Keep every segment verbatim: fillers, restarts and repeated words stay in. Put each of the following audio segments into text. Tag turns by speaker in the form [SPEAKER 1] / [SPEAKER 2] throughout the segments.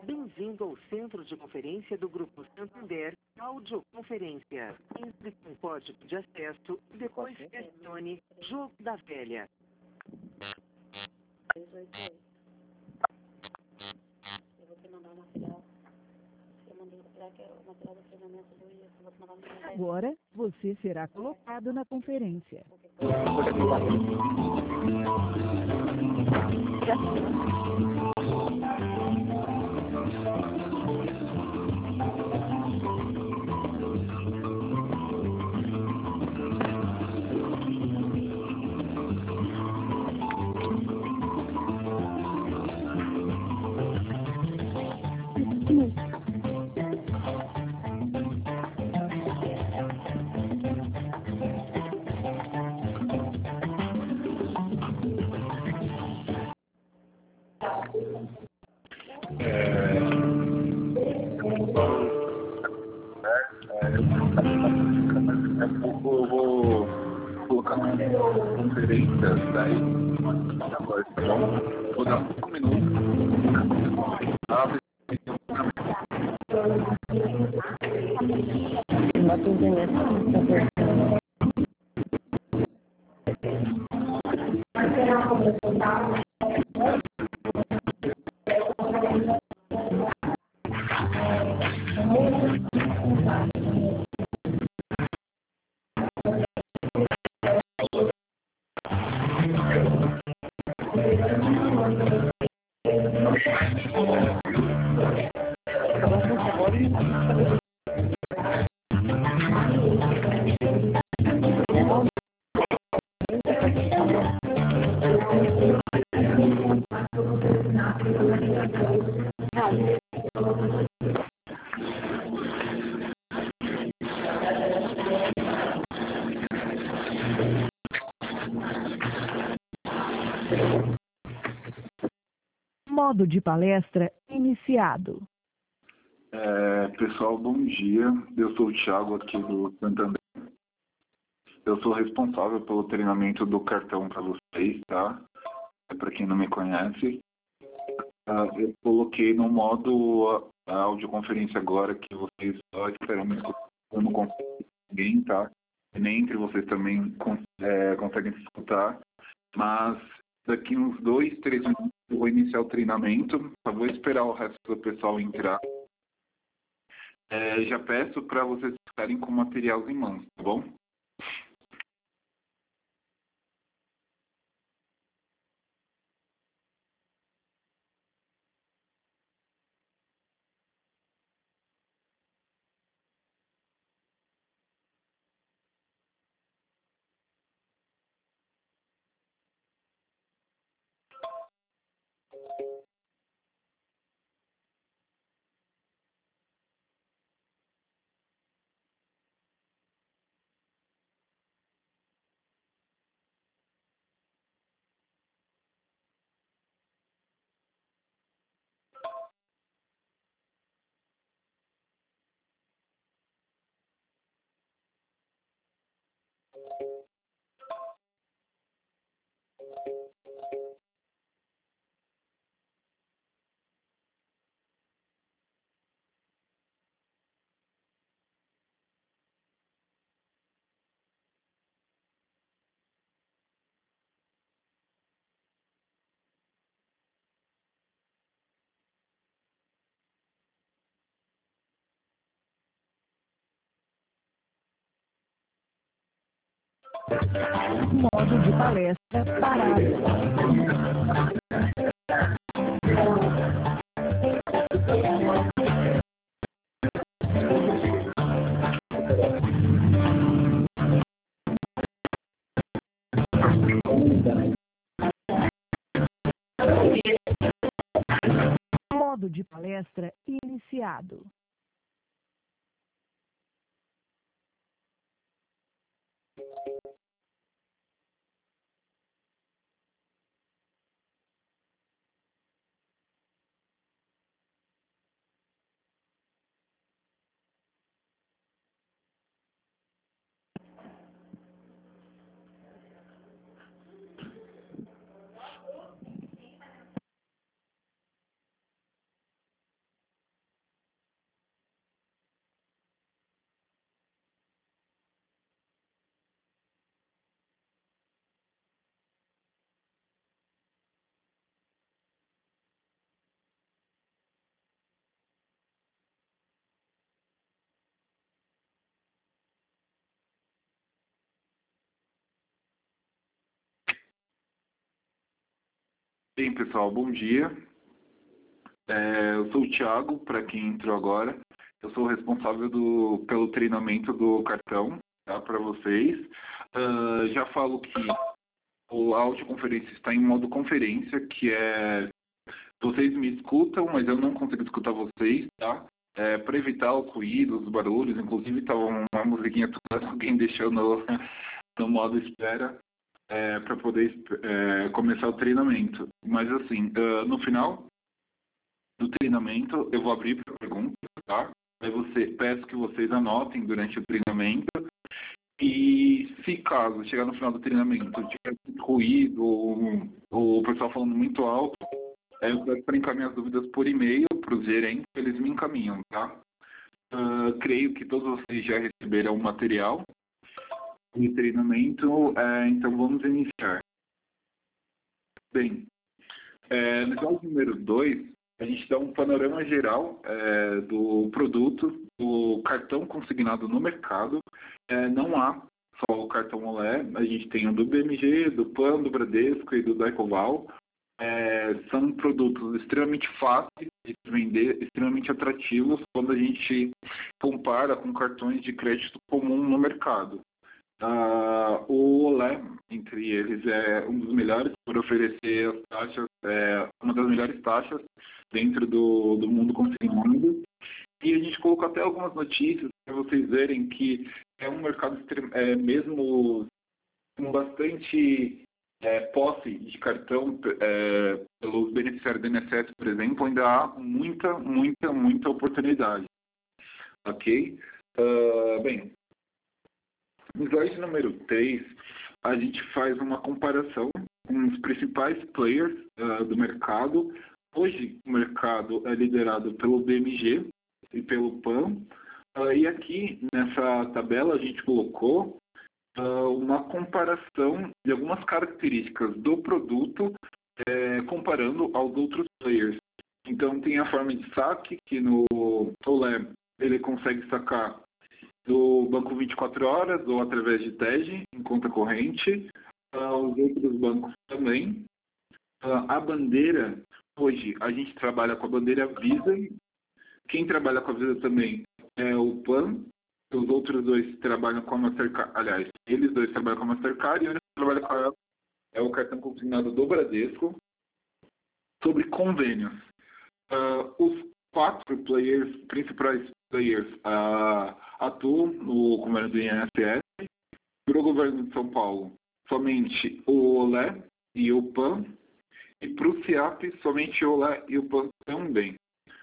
[SPEAKER 1] Bem-vindo ao centro de conferência do Grupo Santander, audioconferência. Entre com código de acesso e depois selecione Jogo da Velha.
[SPEAKER 2] Eu vou te mandar o material. Eu mandei o material, que é o material do treinamento do I E S. Eu vou te mandar o material.
[SPEAKER 3] Agora, você será colocado na conferência.
[SPEAKER 4] Daqui a pouco eu vou colocar uma conferência daí agora, tá bom? Vou dar cinco minutos.
[SPEAKER 3] Modo de palestra iniciado.
[SPEAKER 4] É, pessoal, bom dia. Eu sou o Thiago aqui do Santander. Eu sou responsável pelo treinamento do cartão para vocês, tá? É para quem não me conhece. Uh, eu coloquei no modo a audioconferência agora que vocês só esperam me escutar. Eu não consigo ninguém, tá? E nem entre vocês também cons é, conseguem se escutar. Mas daqui uns dois, três minutos eu vou iniciar o treinamento. Só vou esperar o resto do pessoal entrar. É, já peço para vocês ficarem com materiais em mãos, tá bom?
[SPEAKER 3] Modo de palestra parado. Modo de palestra iniciado.
[SPEAKER 4] Bem, pessoal, bom dia. É, eu sou o Thiago, para quem entrou agora. Eu sou responsável do, pelo treinamento do cartão, tá, para vocês. Uh, já falo que a audioconferência está em modo conferência, que é... Vocês me escutam, mas eu não consigo escutar vocês, tá? É, para evitar o ruído, os barulhos, inclusive estava uma musiquinha toda, alguém deixou no, no modo espera, é, para poder é, começar o treinamento. Mas assim, uh, no final do treinamento eu vou abrir para perguntas, tá? Aí você, peço que vocês anotem durante o treinamento. E se caso chegar no final do treinamento tiver ruído ou, ou o pessoal falando muito alto, eu peço para encaminhar as dúvidas por e-mail para os gerentes, eles me encaminham, tá? Uh, creio que todos vocês já receberam o material de treinamento, é, então vamos iniciar. Bem, é, no slide número dois, a gente dá um panorama geral é, do produto, do cartão consignado no mercado. É, não há só o cartão Olé, a gente tem o do B M G, do Pan, do Bradesco e do Daicoval. É, são produtos extremamente fáceis de vender, extremamente atrativos quando a gente compara com cartões de crédito comum no mercado. Uh, o Olé, entre eles, é um dos melhores por oferecer as taxas, é, uma das melhores taxas dentro do, do mundo consignado. E a gente colocou até algumas notícias para vocês verem que é um mercado é, mesmo com bastante é, posse de cartão é, pelos beneficiários do I N S S, por exemplo, ainda há muita, muita, muita oportunidade. Ok? Uh, bem, no slide número três, a gente faz uma comparação com os principais players uh, do mercado. Hoje, o mercado é liderado pelo B M G e pelo Pan. Uh, e aqui, nessa tabela, a gente colocou uh, uma comparação de algumas características do produto eh, comparando aos outros players. Então, tem a forma de saque, que no Olé ele consegue sacar do banco vinte e quatro horas ou através de T E G em conta corrente. Uh, os outros bancos também. Uh, a bandeira, hoje a gente trabalha com a bandeira Visa. Quem trabalha com a Visa também é o Pan. Os outros dois trabalham com a Mastercard. Aliás, eles dois trabalham com a Mastercard e o único que trabalha com ela é o cartão consignado do Bradesco. Sobre convênios. Uh, os quatro players, principais players, uh, atuam no convênio do I N S S. Para o governo de São Paulo, somente o Olé e o Pan. E para o CIAP, somente o Olé e o Pan também.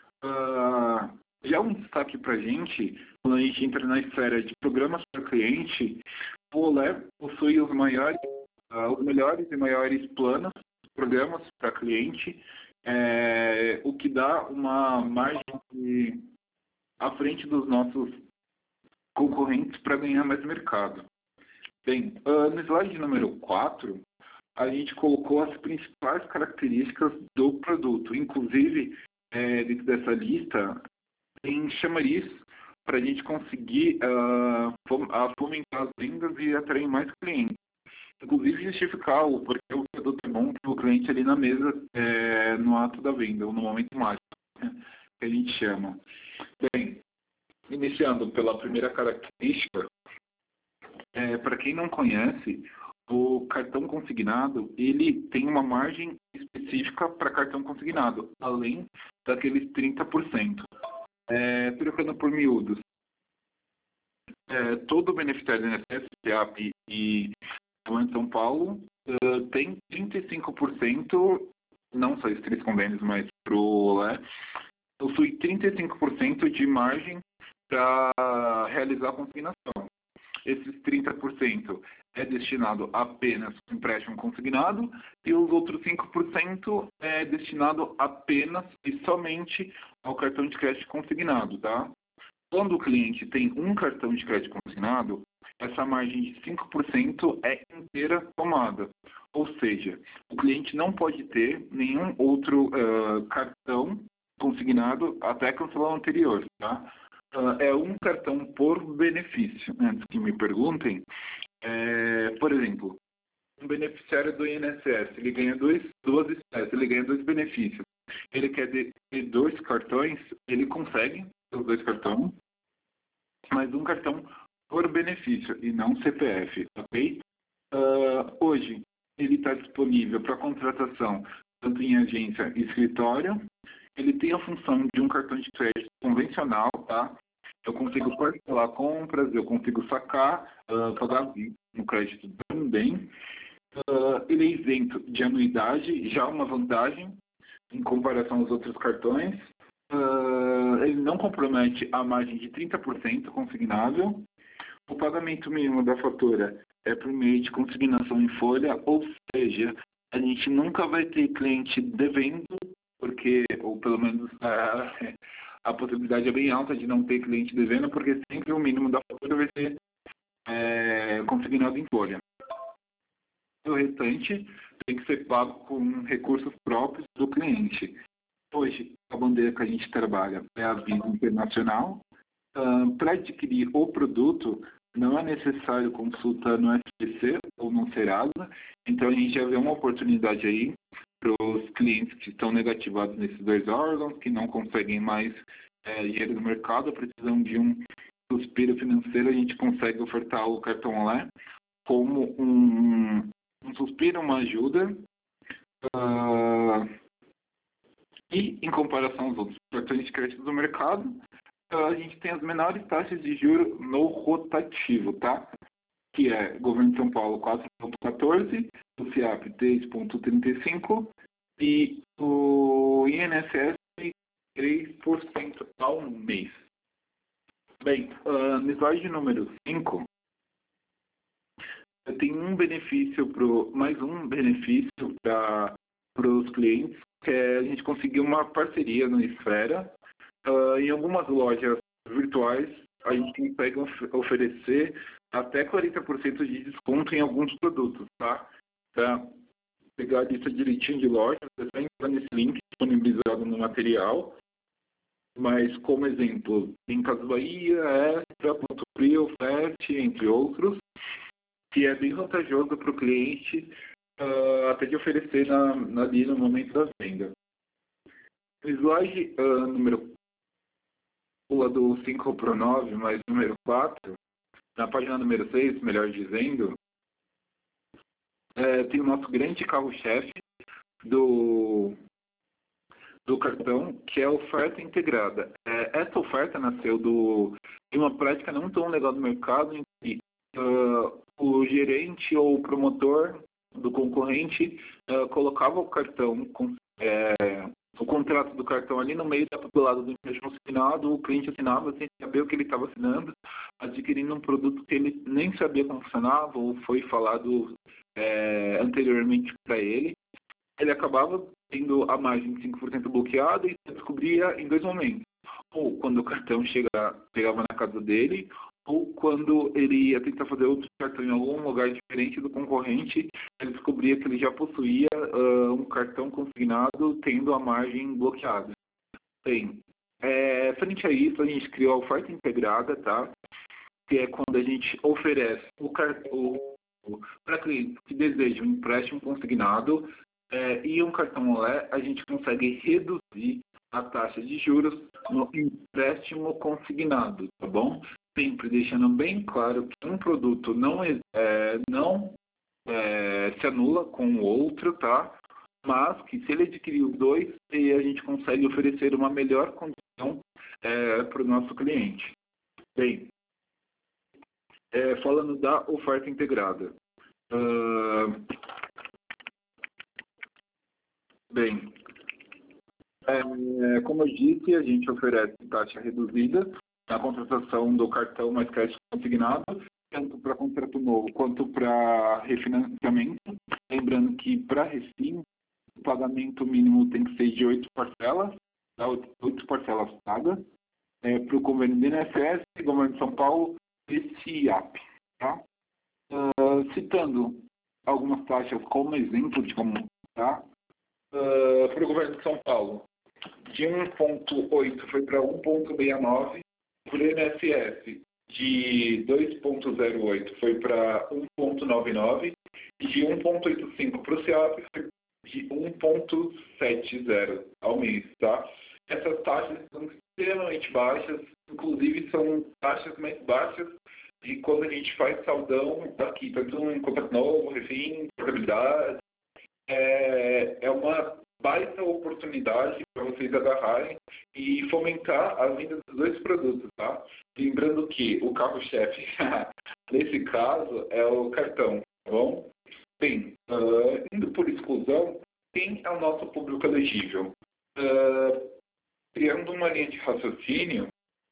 [SPEAKER 4] Uh, já um destaque para a gente, quando a gente entra na esfera de programas para cliente, o Olé possui os maiores, uh, os melhores e maiores planos, programas para cliente, é, o que dá uma margem de, à frente dos nossos concorrentes para ganhar mais mercado. Bem, uh, no slide número quatro, a gente colocou as principais características do produto. Inclusive, é, dentro dessa lista, tem chamariz para a gente conseguir uh, fomentar as vendas e atrair mais clientes. Inclusive, justificar o porquê o produto é bom para o cliente ali na mesa, é, no ato da venda, ou no momento mágico, né, que a gente chama. Bem, iniciando pela primeira característica, é, para quem não conhece, o cartão consignado, ele tem uma margem específica para cartão consignado, além daqueles trinta por cento. É, trocando por miúdos, é, todo beneficiário do I N S S, CIAP e Governo de São Paulo uh, tem trinta e cinco por cento, não só esses três convênios, mas para o Olé, possui trinta e cinco por cento de margem para realizar a consignação. Esses trinta por cento é destinado apenas ao empréstimo consignado e os outros cinco por cento é destinado apenas e somente ao cartão de crédito consignado, tá? Quando o cliente tem um cartão de crédito consignado, essa margem de cinco por cento é inteira tomada. Ou seja, o cliente não pode ter nenhum outro uh, cartão consignado até cancelar o anterior, tá? Uh, é um cartão por benefício. Antes que me perguntem, é, por exemplo, um beneficiário do I N S S, ele ganha dois, duas espécies, ele ganha dois benefícios. Ele quer ter dois cartões, ele consegue os dois cartões, mas um cartão por benefício e não C P F, ok? Uh, hoje, ele está disponível para contratação tanto em agência e escritório. Ele tem a função de um cartão de crédito convencional, tá? Eu consigo parcelar compras, eu consigo sacar, uh, pagar no crédito também. Uh, ele é isento de anuidade, já uma vantagem em comparação aos outros cartões. Uh, ele não compromete a margem de trinta por cento consignável. O pagamento mínimo da fatura é por meio de consignação em folha, ou seja, a gente nunca vai ter cliente devendo, porque, ou pelo menos a, a possibilidade é bem alta de não ter cliente devendo, porque sempre o mínimo da fatura vai ser é, consignado em folha. O restante tem que ser pago com recursos próprios do cliente. Hoje, a bandeira que a gente trabalha é a Visa Internacional. Uh, Para adquirir o produto, não é necessário consulta no S P C ou no Serasa. Então, a gente já vê uma oportunidade aí para os clientes que estão negativados nesses dois órgãos, que não conseguem mais é, dinheiro no mercado, precisam de um suspiro financeiro. A gente consegue ofertar o cartão Olé como um, um suspiro, uma ajuda. Uh, e, em comparação aos outros cartões de crédito do mercado, a gente tem as menores taxas de juros no rotativo, tá? Que é Governo de São Paulo quatro vírgula quatorze, o FIAP três vírgula trinta e cinco e o I N S S três por cento ao mês. Bem, uh, no slide número cinco, tem um benefício, pro, mais um benefício para os clientes, que é a gente conseguir uma parceria no Esfera. Uh, em algumas lojas virtuais, a gente consegue of oferecer até quarenta por cento de desconto em alguns produtos, tá? Para pegar a lista direitinho de lojas, é só entrar nesse link disponibilizado no material. Mas, como exemplo, em Casas Bahia, Extra, Ponto Frio, Fest, entre outros, que é bem vantajoso para o cliente, uh, até de oferecer na, na, ali no momento da venda. No slide uh, número pula do cinco para o nove, mas número quatro, na página número seis, melhor dizendo, é, tem o nosso grande carro-chefe do, do cartão, que é a oferta integrada. É, essa oferta nasceu do, de uma prática não tão legal do mercado, em que uh, o gerente ou o promotor do concorrente uh, colocava o cartão com, é, o contrato do cartão ali no meio do lado do empréstimo assinado, o cliente assinava sem saber o que ele estava assinando, adquirindo um produto que ele nem sabia como funcionava ou foi falado é, anteriormente para ele. Ele acabava tendo a margem de cinco por cento bloqueada e descobria em dois momentos. Ou quando o cartão chegava, pegava na casa dele, ou quando ele ia tentar fazer outro cartão em algum lugar diferente do concorrente, ele descobria que ele já possuía uh, um cartão consignado tendo a margem bloqueada. Bem, é, frente a isso, a gente criou a oferta integrada, tá? Que é quando a gente oferece o cartão para clientes que desejam um empréstimo consignado é, e um cartão Olé, a gente consegue reduzir a taxa de juros no empréstimo consignado, tá bom? Sempre deixando bem claro que um produto não, é, não é, se anula com o outro, tá? Mas que se ele adquirir os dois, a gente consegue oferecer uma melhor condição é, para o nosso cliente. Bem, é, falando da oferta integrada. Uh, bem, é, como eu disse, a gente oferece taxa reduzida na contratação do cartão mais crédito consignado, tanto para contrato novo quanto para refinanciamento. Lembrando que para refim, o pagamento mínimo tem que ser de oito parcelas, tá? oito parcelas pagas, é, para o convênio do I N S S, Governo de São Paulo e FIAP. Tá? Uh, citando algumas taxas como exemplo de como tá? Uh, para o Governo de São Paulo, de um ponto oito foi para um ponto sessenta e nove, para o I N S S de dois ponto zero oito foi para um ponto noventa e nove e de um ponto oitenta e cinco para o SEAP foi de um ponto setenta ao mês, tá? Essas taxas são extremamente baixas, inclusive são taxas mais baixas de quando a gente faz saldão aqui, tanto em contrato novo, refim, portabilidade. É, é uma baita oportunidade para vocês agarrarem e fomentar a venda dos dois produtos, tá? Lembrando que o carro-chefe, nesse caso, é o cartão, tá bom? Bem, uh, indo por exclusão, quem é o nosso público elegível? Uh, criando uma linha de raciocínio,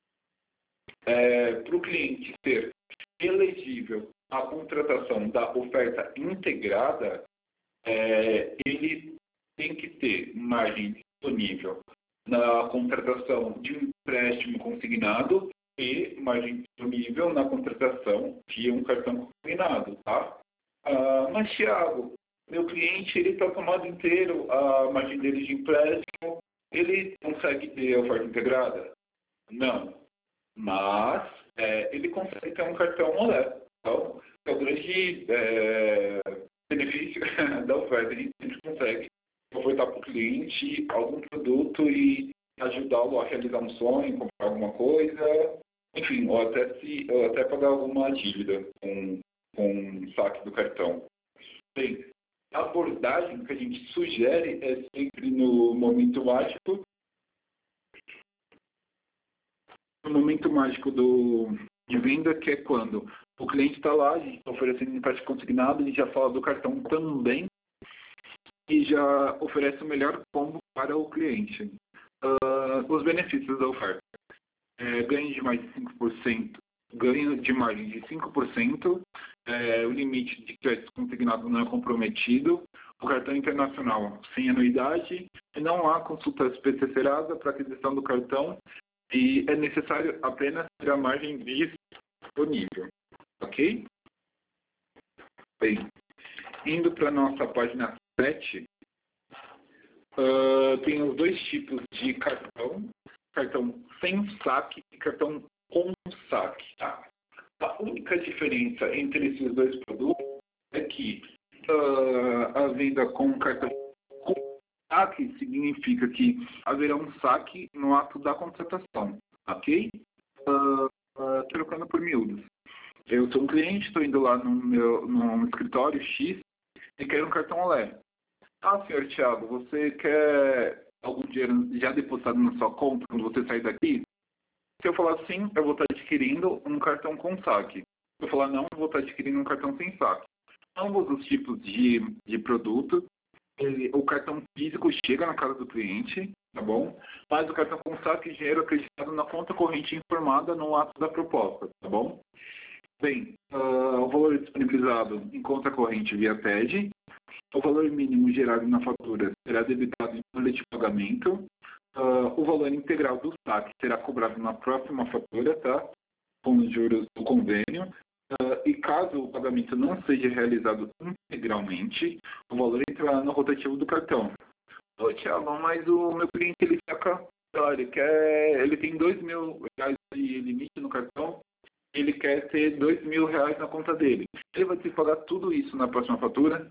[SPEAKER 4] é, para o cliente ser elegível à contratação da oferta integrada, é, ele tem que ter margem disponível na contratação de um empréstimo consignado e margem disponível na contratação de um cartão consignado, tá? Ah, mas, Thiago, meu cliente ele está tomado inteiro, a margem dele de empréstimo, ele consegue ter a oferta integrada? Não. Mas é, ele consegue ter um cartão Olé. Então, é o grande é, benefício da oferta. A gente sempre consegue ofertar para o cliente algum produto e ajudá-lo a realizar um sonho, comprar alguma coisa, enfim, ou até, se, ou até pagar alguma dívida com, com o saque do cartão. Bem, a abordagem que a gente sugere é sempre no momento mágico. No momento mágico do, de venda, que é quando o cliente está lá, a gente está oferecendo empréstimo consignado, a gente já fala do cartão também e já oferece o melhor combo para o cliente. Uh, os benefícios da oferta. É, ganho de mais de cinco por cento, ganho de margem de cinco por cento, é, o limite de crédito consignado não é comprometido, o cartão internacional sem anuidade, e não há consulta S P C Serasa para aquisição do cartão e é necessário apenas ter a margem disponível. Ok? Bem, indo para a nossa página sete, uh, tem os dois tipos de cartão, cartão sem saque e cartão com saque. Tá? A única diferença entre esses dois produtos é que uh, a venda com cartão com saque significa que haverá um saque no ato da contratação, ok? Uh, uh, trocando por miúdos. Eu sou um cliente, estou indo lá no meu no escritório X e quero um cartão Olé. Ah, senhor Thiago, você quer algum dinheiro já depositado na sua conta quando você sair daqui? Se eu falar sim, eu vou estar adquirindo um cartão com saque. Se eu falar não, eu vou estar adquirindo um cartão sem saque. Ambos os tipos de, de produto, ele, o cartão físico chega na casa do cliente, tá bom? Mas o cartão com saque, dinheiro acreditado na conta corrente informada no ato da proposta, tá bom? Bem, uh, o valor disponibilizado em conta corrente via T E D, o valor mínimo gerado na fatura será debitado em folha de pagamento, uh, o valor integral do saque será cobrado na próxima fatura, tá? Com os juros do convênio, uh, e caso o pagamento não seja realizado integralmente, o valor entrará no rotativo do cartão. Ô, Thiago, mas o meu cliente ele saca, ele quer, ele tem dois mil reais de limite no cartão, ele quer ter dois mil reais na conta dele. Ele vai ter que pagar tudo isso na próxima fatura?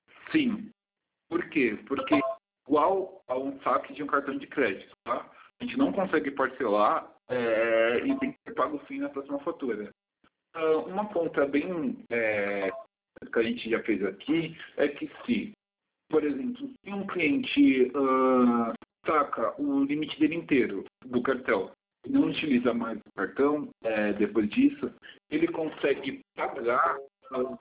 [SPEAKER 4] Sim. Por quê? Porque igual a um saque de um cartão de crédito, tá? A gente não consegue parcelar é, e tem que ser pago o fim na próxima fatura. Uh, uma conta bem é, que a gente já fez aqui é que se, por exemplo, se um cliente uh, saca o limite dele inteiro do cartão e não utiliza mais o cartão é, depois disso, ele consegue pagar uh,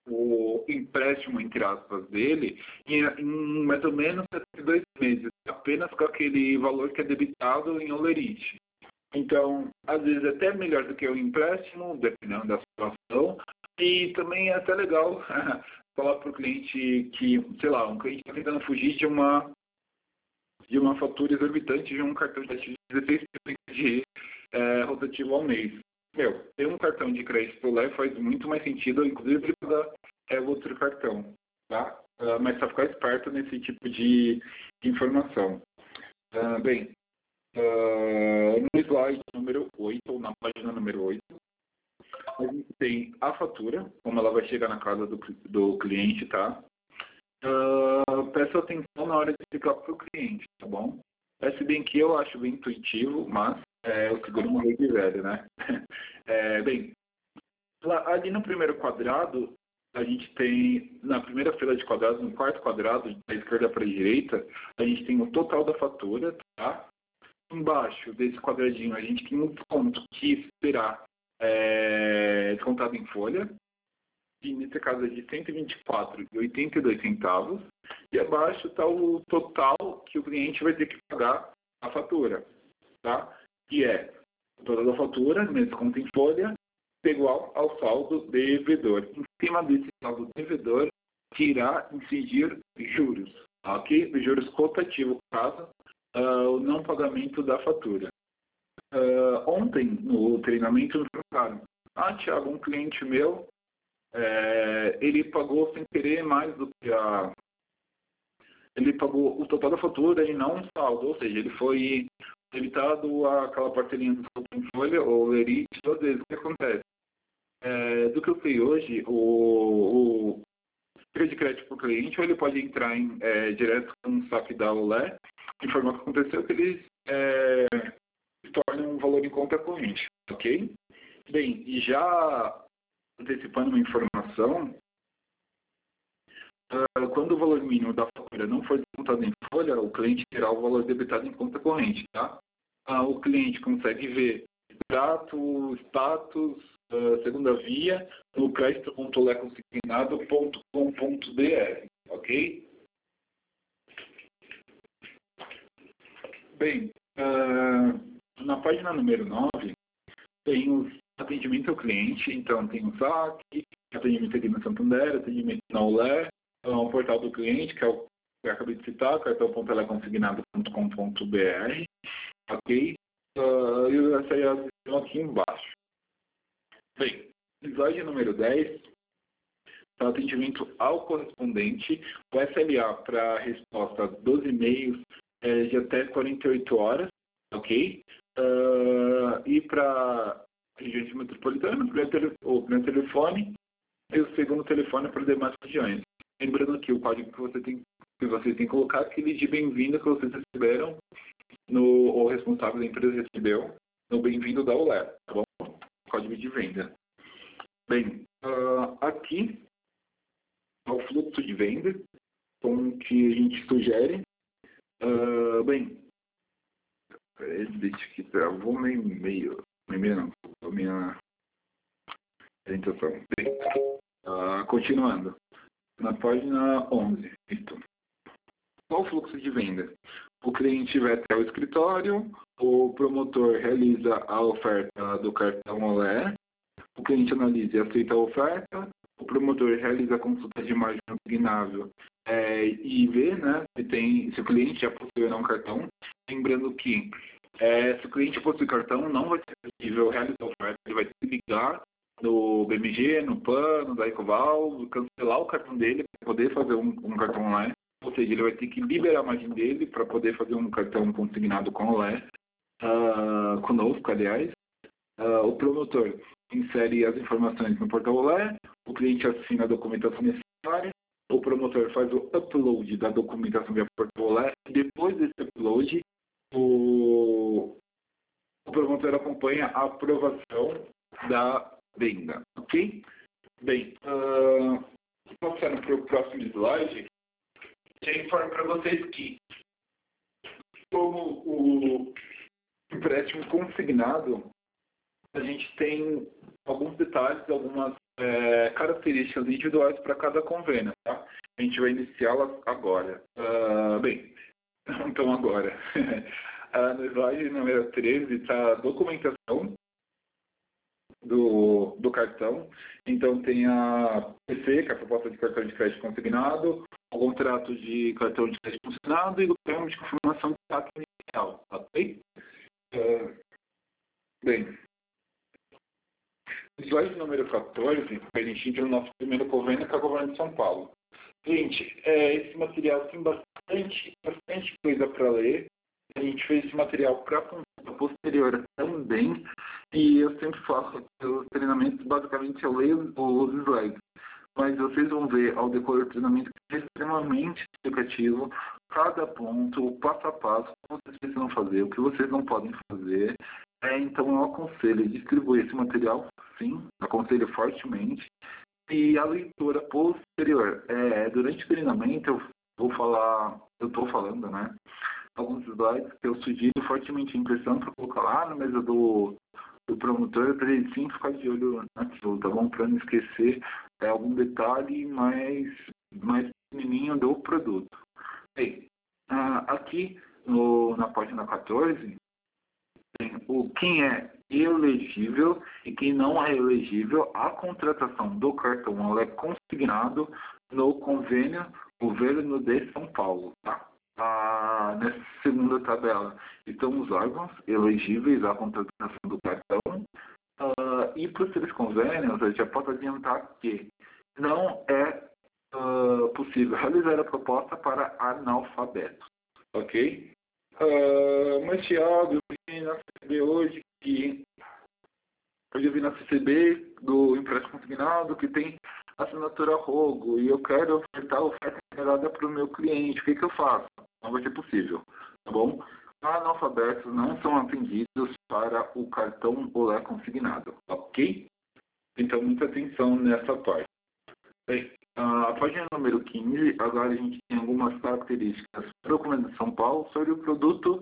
[SPEAKER 4] o empréstimo, entre aspas, dele em, em mais ou menos setenta e dois meses, apenas com aquele valor que é debitado em olerite. Então, às vezes é até melhor do que o empréstimo, dependendo da situação, e também é até legal falar para o cliente que, sei lá, um cliente está tentando fugir de uma, de uma fatura exorbitante de um cartão de dezesseis por cento de é, rotativo ao mês. Meu, ter um cartão de crédito lá faz muito mais sentido, inclusive para é, outro cartão, tá? Uh, mas só ficar esperto nesse tipo de informação. Uh, bem, uh, no slide número oito, ou na página número oito, a gente tem a fatura, como ela vai chegar na casa do, do cliente, tá? Uh, presta atenção na hora de explicar para o cliente, tá bom? Se bem que eu acho bem intuitivo, mas é, o seguro morreu de velho, né? É, bem, lá, ali no primeiro quadrado, a gente tem, na primeira fila de quadrados, no quarto quadrado, da esquerda para a direita, a gente tem o total da fatura, tá? Embaixo desse quadradinho, a gente tem um desconto que será é, descontado em folha, que nesse caso é de cento e vinte e quatro reais e oitenta e dois centavos, e abaixo está o total que o cliente vai ter que pagar a fatura, tá? Que é toda a fatura, menos desconto em folha, igual ao saldo devedor. Em cima desse saldo devedor, que irá incidir juros, ok? Os juros cotativos, caso uh, o não pagamento da fatura. Uh, ontem, no treinamento, me perguntaram: ah, Thiago, um cliente meu, é, ele pagou sem querer mais do que a... Ele pagou o total da fatura e não um saldo, ou seja, ele foi evitado aquela parcelinha do desconto em folha ou lerite duas vezes. O que acontece? É, do que eu sei hoje, o, o de crédito para o cliente, ou ele pode entrar em, é, direto com o saque da Olé, informar o que aconteceu, que eles é, se tornam um valor em conta corrente, ok? Bem, e já antecipando uma informação, uh, quando o valor mínimo da fatura não for descontado em folha, o cliente terá o valor debitado em conta corrente, tá? Uh, o cliente consegue ver extrato, status, uh, segunda via, no crédito ponto lé consignado ponto com ponto br, ok? Bem, uh, na página número nove, tem os atendimento ao cliente, então tem o S A C, atendimento aqui no Santander, atendimento na Olé, o portal do cliente, que é o que eu acabei de citar, cartão ponto lé consignado ponto com ponto br, ok? Uh, e essa aí é a questão aqui embaixo. Bem, slide número dez, para atendimento ao correspondente, o S L A para resposta dos e-mails é de até quarenta e oito horas, ok? Uh, e para regiões metropolitanas, o primeiro telefone e o segundo telefone para demais regiões. Lembrando que o código que você tem que vocês têm que colocar é aquele de bem-vindo que vocês receberam, no, ou o responsável da empresa recebeu, no bem-vindo da Olé, tá bom? Código de venda. Bem, uh, aqui é o fluxo de venda, com que a gente sugere. Uh, bem, deixa aqui, travou meu e-mail. Meu e-mail não, a minha apresentação. Bem, uh, continuando. Na página onze, isso. Qual o fluxo de venda? O cliente vai até o escritório, o promotor realiza a oferta do cartão Olé, o cliente analisa e aceita a oferta, o promotor realiza a consulta de margem consignável é, e vê, né, se, tem, se o cliente já possui ou não cartão. Lembrando que é, se o cliente possui cartão, não vai ser possível realizar a oferta, ele vai ter que ligar no B M G, no P A N, no Daicoval, cancelar o cartão dele para poder fazer um, um cartão Olé. Ou seja, ele vai ter que liberar a margem dele para poder fazer um cartão consignado com Olé, uh, conosco, aliás. Uh, o promotor insere as informações no portal Olé, o cliente assina a documentação necessária, o promotor faz o upload da documentação via portal Olé, e depois desse upload, o, o promotor acompanha a aprovação da venda, ok? Bem, uh, passando para o próximo slide, eu informo para vocês que, como o empréstimo consignado, a gente tem alguns detalhes, algumas é, características individuais para cada convênio, tá? A gente vai iniciá-las agora. Uh, bem, então agora. uh, no slide número treze está a documentação do, do cartão. Então tem a P C, que é a proposta de cartão de crédito consignado, o contrato de cartão de crédito consignado e o termo de confirmação de saque inicial, ok? Uh, bem, slide número quatorze, a gente entra no nosso primeiro convênio, que é o Governo de São Paulo. Gente, é, esse material tem bastante, bastante coisa para ler. A gente fez esse material para consulta posterior também. E eu sempre faço os treinamentos, basicamente eu leio os slides. Mas vocês vão ver ao decorrer do treinamento que é extremamente explicativo, cada ponto, o passo a passo, o que vocês precisam fazer, o que vocês não podem fazer. É, então eu aconselho distribuir esse material, sim, aconselho fortemente. E a leitura posterior. É, durante o treinamento eu vou falar, eu estou falando, né? Alguns slides que eu sugiro fortemente a impressão para colocar lá na mesa do, do promotor, para ele sim ficar de olho naquilo, tá bom? Para não esquecer é, algum detalhe mais, mais pequenininho do produto. Bem, ah, aqui no, na página quatorze, tem o quem é elegível e quem não é elegível à contratação do cartão. Ela é consignado no convênio Governo de São Paulo, tá? Ah, nessa segunda tabela estão os órgãos elegíveis à contratação do cartão. Ah, e para os três convênios, eu já posso adiantar que não é ah, possível realizar a proposta para analfabetos, ok? Uh, mas, Thiago, eu vi na C C B hoje que hoje eu vi na C C B do empréstimo consignado que tem assinatura rogo e eu quero ofertar a oferta integrada para o meu cliente. O que, que eu faço? Não vai ser possível, tá bom? Analfabetos não são atendidos para o cartão Olé consignado, ok? Então, muita atenção nessa parte. Bem, a página número quinze, agora a gente tem algumas características para o Governo de São Paulo sobre o produto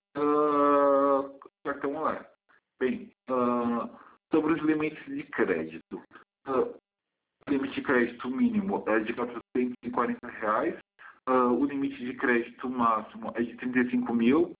[SPEAKER 4] uh, cartão Olé. Bem, uh, sobre os limites de crédito. Uh, o limite de crédito mínimo é de quatrocentos e quarenta reais, uh, o limite de crédito máximo é de trinta e cinco mil.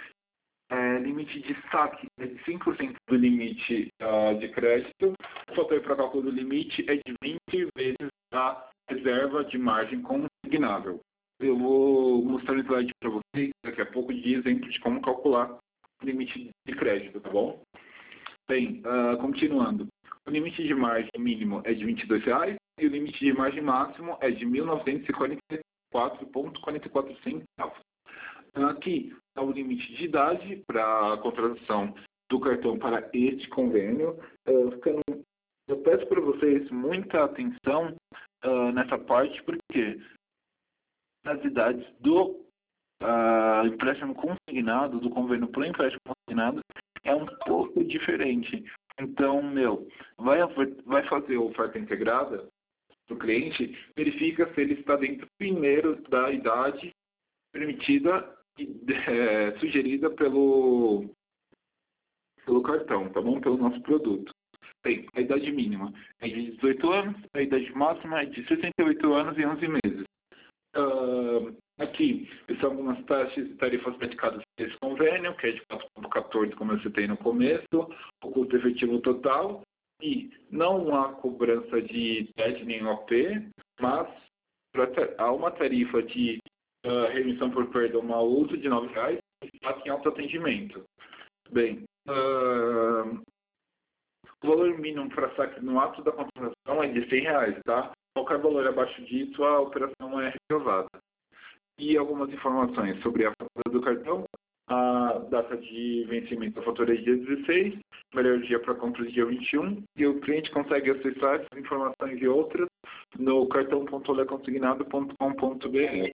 [SPEAKER 4] É, limite de saque é de cinco por cento do limite uh, de crédito. O fator para cálculo do limite é de vinte vezes a reserva de margem consignável. Eu vou mostrar um slide para vocês daqui a pouco de exemplo de como calcular o limite de crédito, tá bom? Bem, uh, continuando. O limite de margem mínimo é de vinte e dois reais e o limite de margem máximo é de mil novecentos e quarenta e quatro reais e quarenta e quatro centavos. Aqui está o limite de idade para a contratação do cartão para este convênio. Uh, ficando, eu peço para vocês muita atenção uh, nessa parte, porque as idades do uh, empréstimo consignado, do convênio para o empréstimo consignado, é um pouco diferente. Então, meu, vai, vai fazer a oferta integrada para o cliente, verifica se ele está dentro primeiro da idade permitida É, sugerida pelo, pelo cartão, tá bom? Pelo nosso produto. Bem, a idade mínima é de dezoito anos, a idade máxima é de sessenta e oito anos e onze meses. Uh, aqui são algumas taxas e tarifas praticadas nesse convênio, que é de quatro vírgula quatorze, como eu citei no começo, o custo efetivo total, e não há cobrança de T E D nem O P, mas há uma tarifa de Uh, remissão por perda ou mau uso de nove reais e está em autoatendimento. Bem, uh, o valor mínimo para saque no ato da contratação é de cem reais, tá? Qualquer valor abaixo disso, a operação é reprovada. E algumas informações sobre a fatura do cartão. A data de vencimento da fatura é dia dezesseis, melhor dia para compras dia vinte e um, e o cliente consegue acessar essas informações e outras no cartão ponto olé consignado ponto com ponto br.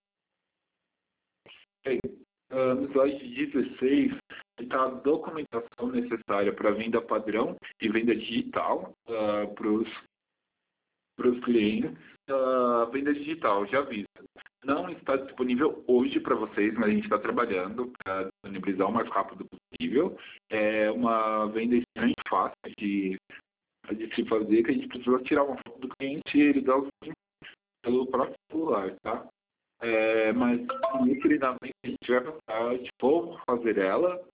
[SPEAKER 4] Uh, no slide dezesseis está a documentação necessária para venda padrão e venda digital uh, para os clientes. Uh, venda digital, já aviso, não está disponível hoje para vocês, mas a gente está trabalhando para disponibilizar o mais rápido possível. É uma venda extremamente fácil de, de se fazer, que a gente precisa tirar uma foto do cliente e ele dá os links pelo próprio celular, tá? É, mas no treinamento a gente vai passar de como fazer ela,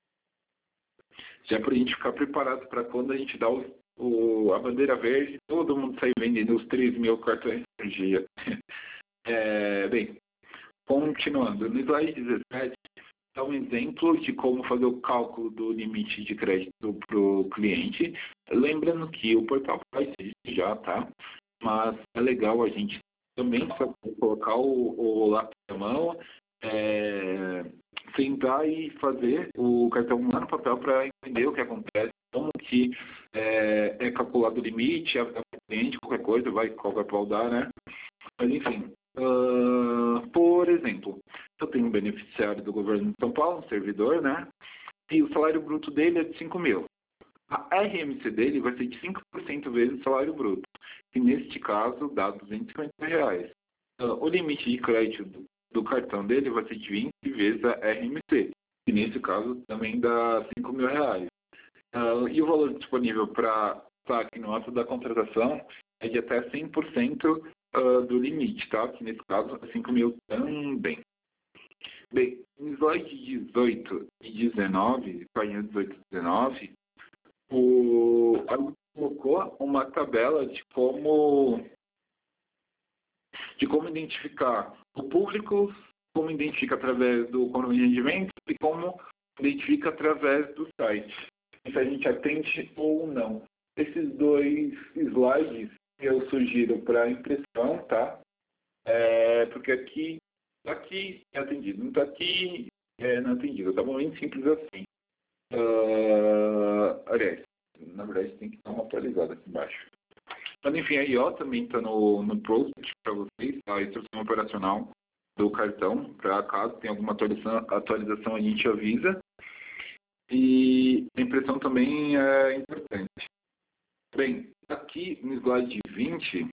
[SPEAKER 4] já para a gente ficar preparado para quando a gente dá o, o, a bandeira verde, todo mundo sair vendendo os três mil cartões por dia. É, bem, continuando, no slide dezessete é um exemplo de como fazer o cálculo do limite de crédito para o cliente. Lembrando que o portal faz isso já, tá? Mas é legal a gente também colocar o, o lápis na mão, é, sentar e fazer o cartão lá no papel para entender o que acontece como que é, é calculado o limite, a cliente, qualquer coisa, vai qualquer pau dar, né? Mas enfim, uh, por exemplo, eu tenho um beneficiário do governo de São Paulo, um servidor, né? E o salário bruto dele é de cinco mil. A R M C dele vai ser de cinco por cento vezes o salário bruto. E neste caso dá duzentos e cinquenta reais. Uh, o limite de crédito do, do cartão dele vai ser de vinte vezes a R M C. E nesse caso também dá cinco mil reais. Uh, e o valor disponível para saque no ato da contratação é de até cem por cento uh, do limite, tá? Que nesse caso é cinco mil também. Bem, no slide dezoito e dezenove, página dezoito e dezenove, o aluno colocou uma tabela de como, de como identificar o público, como identifica através do condomínio de rendimento e como identifica através do site. Se a gente atende ou não. Esses dois slides eu sugiro para impressão, tá? É, porque aqui, aqui é atendido, não está aqui é não atendido, tá bom? Bem simples assim. Uh, aliás, na verdade tem que dar uma atualizada aqui embaixo. Mas enfim, aí ó, também está no, no post para vocês, a instrução operacional do cartão, para caso tenha alguma atualização, atualização a gente avisa. E a impressão também é importante. Bem, aqui no slide vinte,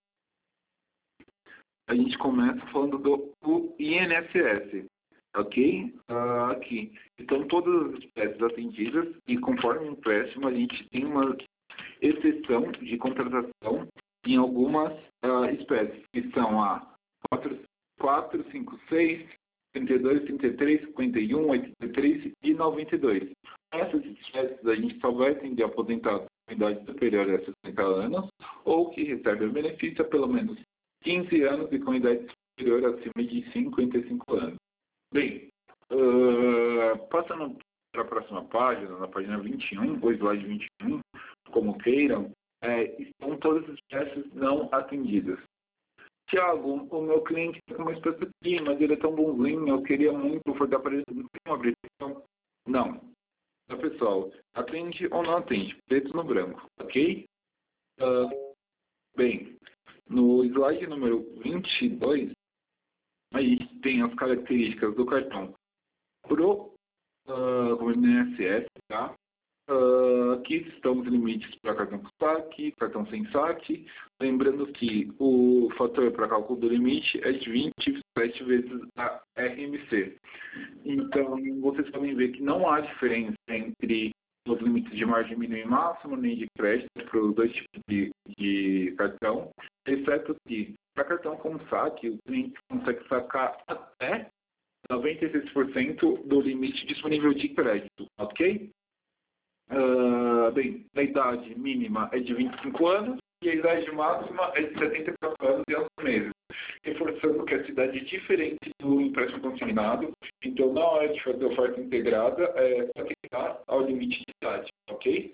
[SPEAKER 4] a gente começa falando do I N S S, ok? Uh, aqui. Então, todas as espécies atendidas, e conforme o empréstimo, a gente tem uma exceção de contratação em algumas uh, espécies, que são a quatro, cinco, seis, trinta e dois, trinta e três, cinquenta e um, oitenta e três e noventa e dois. Essas espécies a gente só vai atender aposentados com idade superior a sessenta anos ou que recebem o benefício há pelo menos quinze anos e com idade superior acima de cinquenta e cinco anos. Bem, uh, passando para a próxima página, na página vinte e um, ou slide vinte e um, como queiram, é, estão todas as espécies não atendidas. Tiago, o meu cliente está com uma espécie aqui, mas ele é tão bonzinho, eu queria muito ofertar para ele uma habilitação. Não. Então, pessoal, atende ou não atende? Preto no branco, ok? Uh, bem, no slide número vinte e dois, a gente tem as características do cartão Pro uh, com I N S S, tá? Uh, aqui estão os limites para cartão com saque, cartão sem saque. Lembrando que o fator para cálculo do limite é de vinte e sete vezes a R M C. Então, vocês podem ver que não há diferença entre os limites de margem mínima e máxima, nem de crédito para os dois tipos de, de cartão, exceto que para cartão com saque, o cliente consegue sacar até noventa e seis por cento do limite disponível de crédito, ok? Uh, bem, a idade mínima é de vinte e cinco anos e a idade máxima é de setenta e quatro anos e onze meses. Reforçando que essa idade é diferente do empréstimo consignado, então na hora de fazer a oferta integrada, é só clicar ao limite de idade, ok?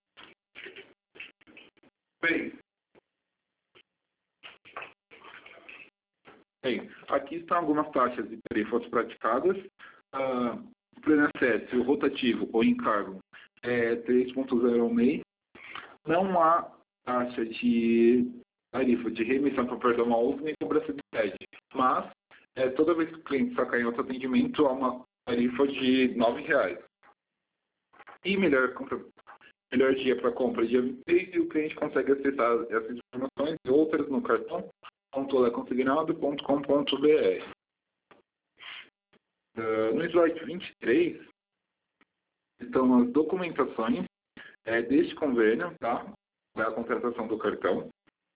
[SPEAKER 4] Bem, bem aqui estão algumas taxas e tarifas praticadas. Uh, para o I N S S, o rotativo ou encargo é três ponto zero ao mês. Não há taxa de tarifa de reemissão para perdão a uso nem cobrança de sede. Mas, é, toda vez que o cliente sacar em outro atendimento, há uma tarifa de nove reais. E melhor, compra, melhor dia para compra, dia vinte e seis, e o cliente consegue acessar essas informações e outras no cartão ponto olé consignado ponto com ponto br. Uh, no slide vinte e três, estão as documentações é, deste convênio, tá? Da contratação do cartão.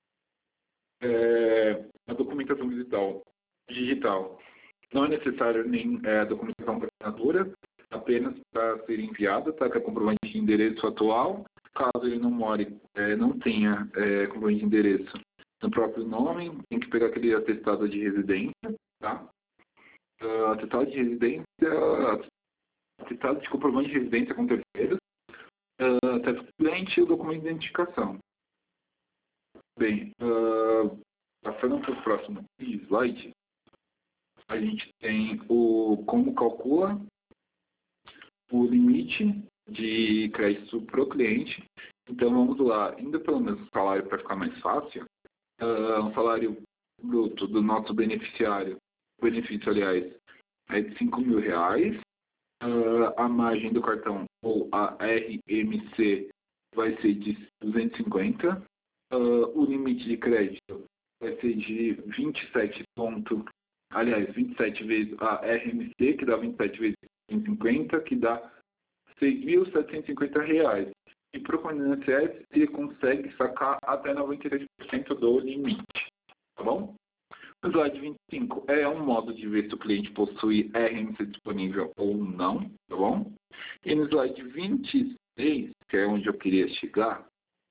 [SPEAKER 4] É, a documentação digital, digital não é necessário nem é, a documentação para assinatura, apenas para ser enviada, tá? Que é comprovante de endereço atual. Caso ele não more, é, não tenha é, comprovante de endereço no próprio nome, tem que pegar aquele atestado de residência, tá? Uh, atestado de residência, atestado de comprovante de residência com terceiros, uh, atestado do cliente e o documento de identificação. Bem, uh, passando para o próximo slide, a gente tem o como calcula o limite de crédito para o cliente. Então, vamos lá, indo pelo mesmo salário para ficar mais fácil, uh, um salário bruto do nosso beneficiário, o benefício, aliás, é de cinco mil reais. Uh, a margem do cartão, ou a R M C, vai ser de duzentos e cinquenta. Uh, o limite de crédito vai ser de vinte e sete pontos, aliás, vinte e sete vezes a R M C, que dá vinte e sete vezes duzentos e cinquenta, que dá seis mil setecentos e cinquenta reais. E para o I N S S, ele consegue sacar até noventa e três por cento do limite. Tá bom? O slide vinte e cinco é um modo de ver se o cliente possui R M C disponível ou não, tá bom? E no slide vinte e seis, que é onde eu queria chegar,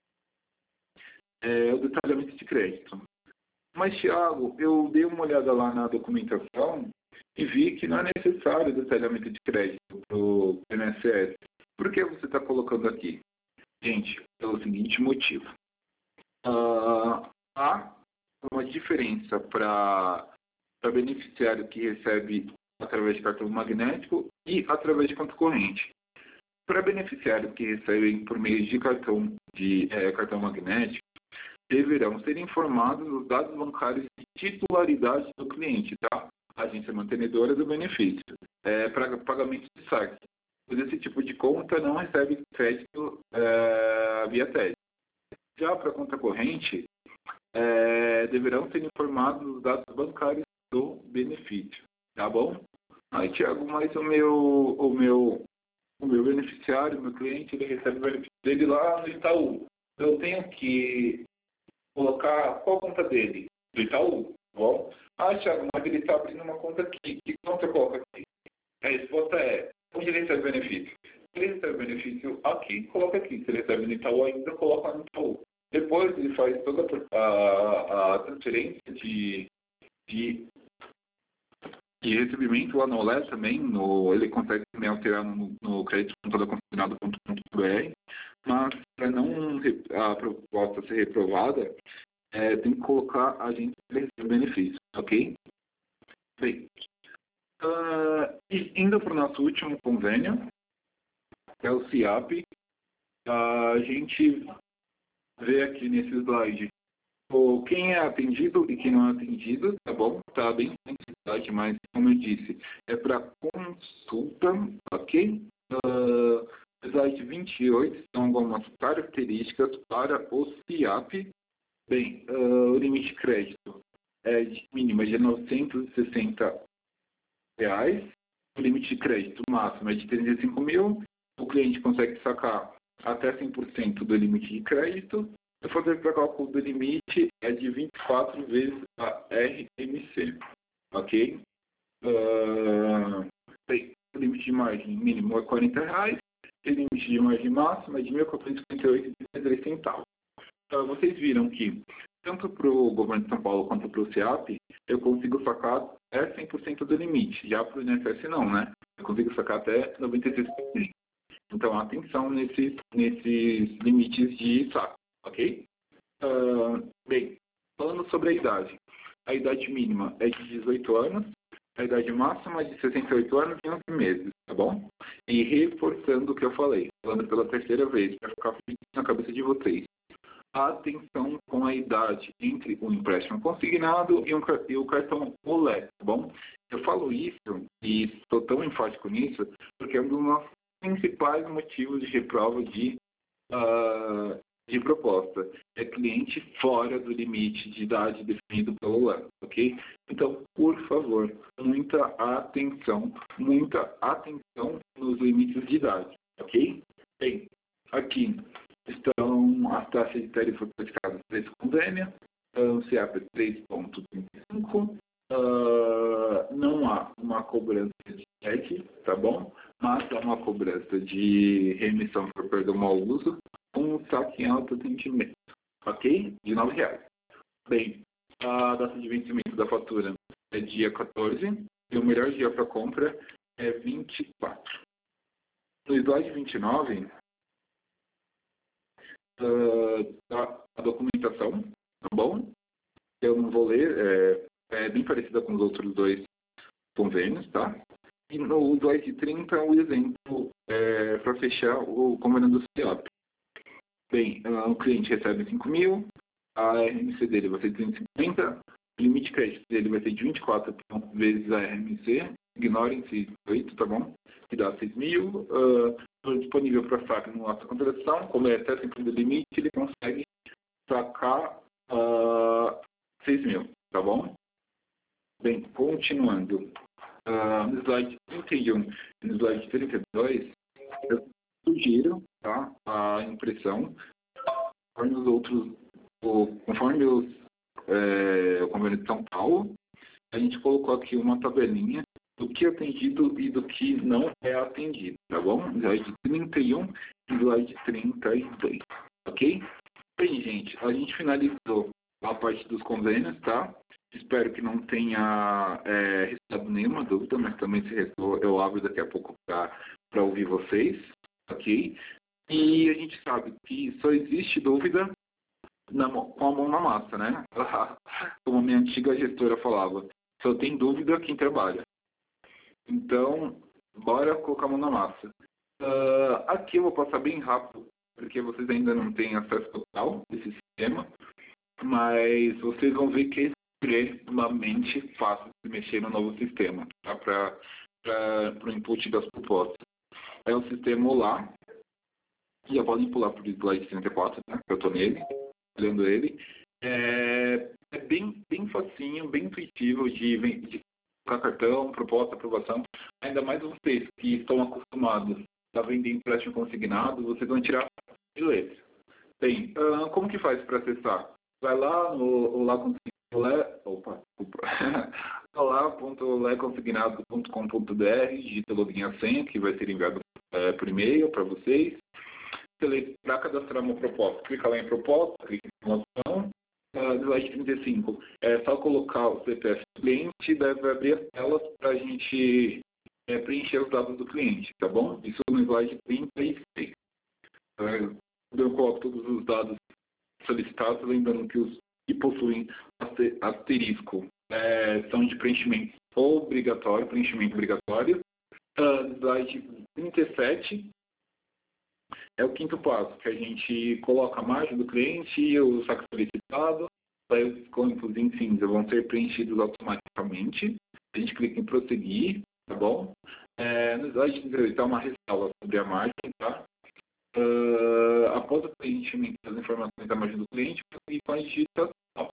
[SPEAKER 4] é o detalhamento de crédito. Mas, Thiago, eu dei uma olhada lá na documentação e vi que não é necessário detalhamento de crédito para o I N S S. Por que você está colocando aqui? Gente, pelo seguinte motivo. Uh, há uma diferença para beneficiário que recebe através de cartão magnético e através de conta corrente. Para beneficiário que recebem por meio de cartão, de, é, cartão magnético, deverão ser informados os dados bancários de titularidade do cliente, tá? Agência mantenedora do benefício, é, para pagamento de saque. Pois esse tipo de conta não recebe crédito é, via T E D. Já para conta corrente, é, deverão ser informados os dados bancários do benefício, tá bom? Aí, Thiago, mas o meu, o meu, o meu beneficiário, o meu cliente, ele recebe o benefício dele lá no Itaú. Eu tenho que colocar qual conta dele? Do Itaú, tá bom? Ah, Thiago, mas ele está abrindo uma conta aqui. Que conta eu coloco aqui? A resposta é, onde ele recebe benefício? Se ele recebe benefício aqui, coloca aqui. Se ele recebe no Itaú ainda, coloca no Itaú. Depois ele faz toda a, a transferência de, de, de recebimento lá no Olé também. No, ele consegue também alterar no, no crédito consignado ponto com ponto br. Mas para não a proposta ser reprovada, é, tem que colocar a gente para receber benefício, ok? Bem, uh, indo para o nosso último convênio, que é o C I A P, uh, a gente vê aqui nesse slide o, quem é atendido e quem não é atendido, tá bom? Tá bem simplicidade, mas como eu disse, é para consulta, ok? Uh, slide vinte e oito são algumas características para o C I A P. Bem, uh, o limite de crédito é de mínimo de novecentos e sessenta reais, o limite de crédito máximo é de trinta e cinco mil, o cliente consegue sacar até cem por cento do limite de crédito. Se for fazer para cálculo do limite, é de vinte e quatro vezes a R M C, ok? Uh, bem, o limite de margem mínimo é quarenta reais, e o limite de margem máxima é de mil quatrocentos e cinquenta e oito reais e três centavos. Uh, vocês viram que, tanto para o governo de São Paulo quanto para o C I A P, eu consigo sacar até cem por cento do limite. Já para o I N S S não, né? Eu consigo sacar até noventa e seis por cento. Então, atenção nesses, nesses limites de saque, ok? Uh, bem, falando sobre a idade. A idade mínima é de dezoito anos, a idade máxima é de sessenta e oito anos e onze meses, tá bom? E reforçando o que eu falei, falando pela terceira vez, para ficar na cabeça de vocês. Atenção com a idade entre o empréstimo consignado e, um, e o cartão Olé, tá bom? Eu falo isso e estou tão enfático nisso porque é um dos nossos principais motivos de reprova de, uh, de proposta. É cliente fora do limite de idade definido pelo Olé, ok? Então, por favor, muita atenção, muita atenção nos limites de idade, ok? Bem, aqui estão as taxas de tarifa praticadas para esse convênio, o C I A P três ponto trinta e cinco, uh, não há uma cobrança de cheque, tá bom? Mas há uma cobrança de remissão por perda ou mau uso, com um saque em alto atendimento, ok? De nove reais. Bem, a data de vencimento da fatura é dia quatorze, e o melhor dia para compra é vinte e quatro. No slide vinte e nove, Uh, a, a documentação, tá bom? Eu não vou ler, é, é bem parecida com os outros dois convênios, tá? E no slide trinta, o exemplo é, para fechar o convênio do C I O P. Bem, uh, o cliente recebe cinco mil, a R M C dele vai ser duzentos e cinquenta, o limite de crédito dele vai ser de vinte e quatro vezes a R M C, ignorem esse oito, tá bom? Que dá seis mil, uh, disponível para saque no ato de contratação, como é até sempre do limite, ele consegue sacar uh, seis mil, tá bom? Bem, continuando. Uh, no slide trinta e um e no slide trinta e dois, eu sugiro, tá, a impressão conforme os outros, o, conforme os, é, o convênio de São Paulo, a gente colocou aqui uma tabelinha do que é atendido e do que não é atendido, tá bom? Slide trinta e um e slide trinta e dois, ok? Bem, gente, a gente finalizou a parte dos convênios, tá? Espero que não tenha é, restado nenhuma dúvida, mas também se restou, eu abro daqui a pouco para ouvir vocês, ok? E a gente sabe que só existe dúvida na, com a mão na massa, né? Como a minha antiga gestora falava, só tem dúvida quem trabalha. Então, bora colocar a mão na massa. Uh, aqui eu vou passar bem rápido, porque vocês ainda não têm acesso total a esse sistema, mas vocês vão ver que é extremamente fácil de mexer no novo sistema, tá? Para o input das propostas. É o sistema Olá. Já podem pular para o slide trinta e quatro, né? Eu estou nele, olhando ele. É, é bem, bem facinho, bem intuitivo de, de colocar cartão, proposta, aprovação. Ainda mais vocês que estão acostumados a vender empréstimo consignado, vocês vão tirar de letra. Bem, uh, como que faz para acessar? Vai lá no Olá olá ponto olé consignado ponto com ponto br, digita login a senha, que vai ser enviado é, por e-mail para vocês. Para cadastrar uma proposta, clica lá em proposta, clica em informação, uh, slide trinta e cinco, é só colocar o C P F do cliente, deve abrir as telas para a gente é, preencher os dados do cliente, tá bom? Isso no slide trinta e seis. Uh, eu coloco todos os dados solicitados, lembrando que os que possuem asterisco é, são de preenchimento obrigatório, preenchimento obrigatório. Uh, slide trinta e sete é o quinto passo, que a gente coloca a margem do cliente e o saque solicitado, aí os descontos em cinza vão ser preenchidos automaticamente. A gente clica em prosseguir, tá bom? É, no slide trinta e oito está uma ressalva sobre a margem, tá? Uh, após o preenchimento das informações da margem do cliente, prosseguir com a digitação.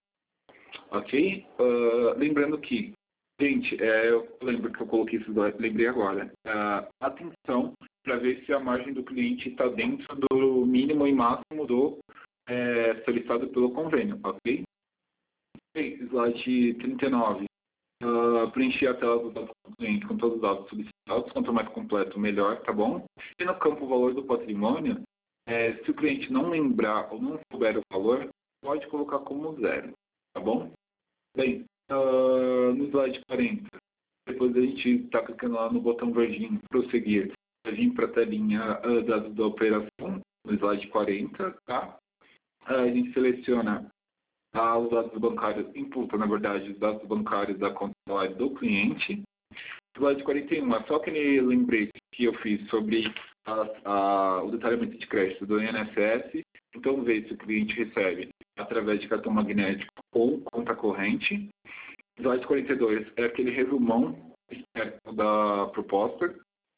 [SPEAKER 4] Ok? Uh, lembrando que, gente, é, eu lembro que eu coloquei isso, lembrei agora. Uh, atenção para ver se a margem do cliente está dentro do mínimo e máximo do é, solicitado pelo convênio, ok? Okay, slide trinta e nove. Uh, preencher a tela do dado do cliente com todos os dados solicitados, quanto mais completo, melhor, tá bom? E no campo valor do patrimônio, é, se o cliente não lembrar ou não souber o valor, pode colocar como zero, tá bom? Bem, uh, no slide quarenta, depois a gente está clicando lá no botão verdinho, prosseguir, a vir para a telinha uh, dados da operação, no slide quarenta, tá? Uh, a gente seleciona ah, os dados bancários, imputa, na verdade, os dados bancários da conta salário do cliente. Slide quarenta e um, é só aquele lembrete que eu fiz sobre a, a, o detalhamento de crédito do I N S S. Então, ver se o cliente recebe através de cartão magnético ou conta corrente. Slide quarenta e dois é aquele resumão externo da proposta.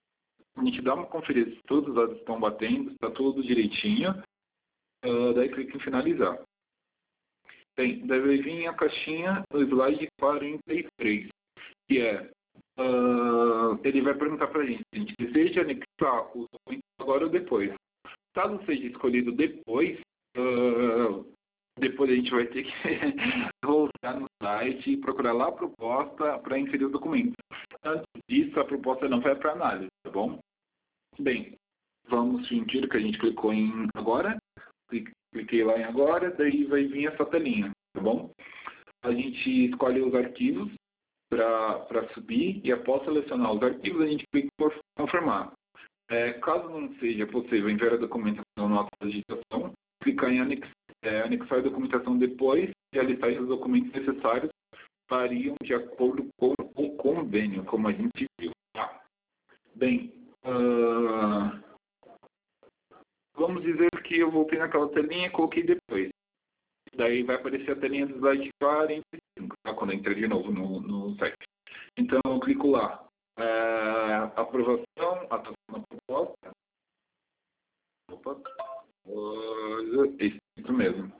[SPEAKER 4] A gente dá uma conferida se todos os dados estão batendo, está tudo direitinho. Uh, daí clica em finalizar. Bem, deve vir a caixinha no slide quarenta e três, que é, uh, ele vai perguntar para a gente, a gente deseja anexar os documentos agora ou depois. Caso seja escolhido depois, uh, depois a gente vai ter que voltar no site e procurar lá a proposta para inserir os documentos. Antes disso, a proposta não vai para análise, tá bom? Bem, vamos fingir que a gente clicou em agora. Cliquei lá em agora, daí vai vir essa telinha, tá bom? A gente escolhe os arquivos para subir e após selecionar os arquivos, a gente clica por confirmar. É, caso não seja possível enviar a documentação na nota de digitação, clicar em anex, é, anexar a documentação depois e a listagem dos documentos necessários variam de acordo com o convênio, como a gente viu, tá? Bem, uh, vamos dizer que eu voltei naquela telinha e coloquei depois. Daí vai aparecer a telinha do slide quarenta e cinco, tá? Quando eu entrar de novo no, no site. Então, eu clico lá. Uh, aprovação, atuação na proposta. Opa. Uh, isso, isso mesmo.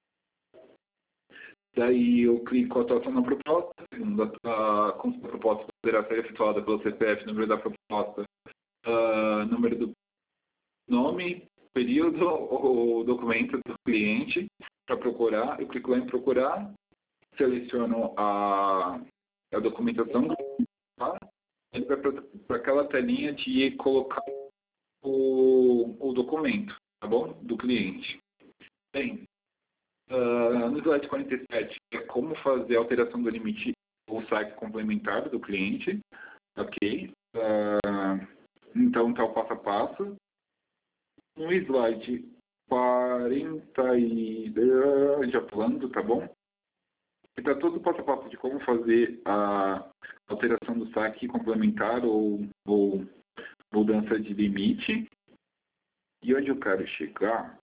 [SPEAKER 4] Daí eu clico atuação na proposta. Segundo a, a consulta da proposta poderá ser efetuada pelo C P F, número da proposta, uh, número do nome, período ou documento do cliente para procurar. Eu clico lá em procurar, seleciono a, a documentação, tá? Ele vai para aquela telinha de colocar o, o documento, tá bom? Do cliente. Bem, uh, no slide quarenta e sete é como fazer a alteração do limite ou saque complementar do cliente, ok? Uh, então tá o passo a passo. No slide quarenta e já pulando, tá bom? Está todo o passo a passo de como fazer a alteração do saque complementar ou, ou mudança de limite. E onde eu quero chegar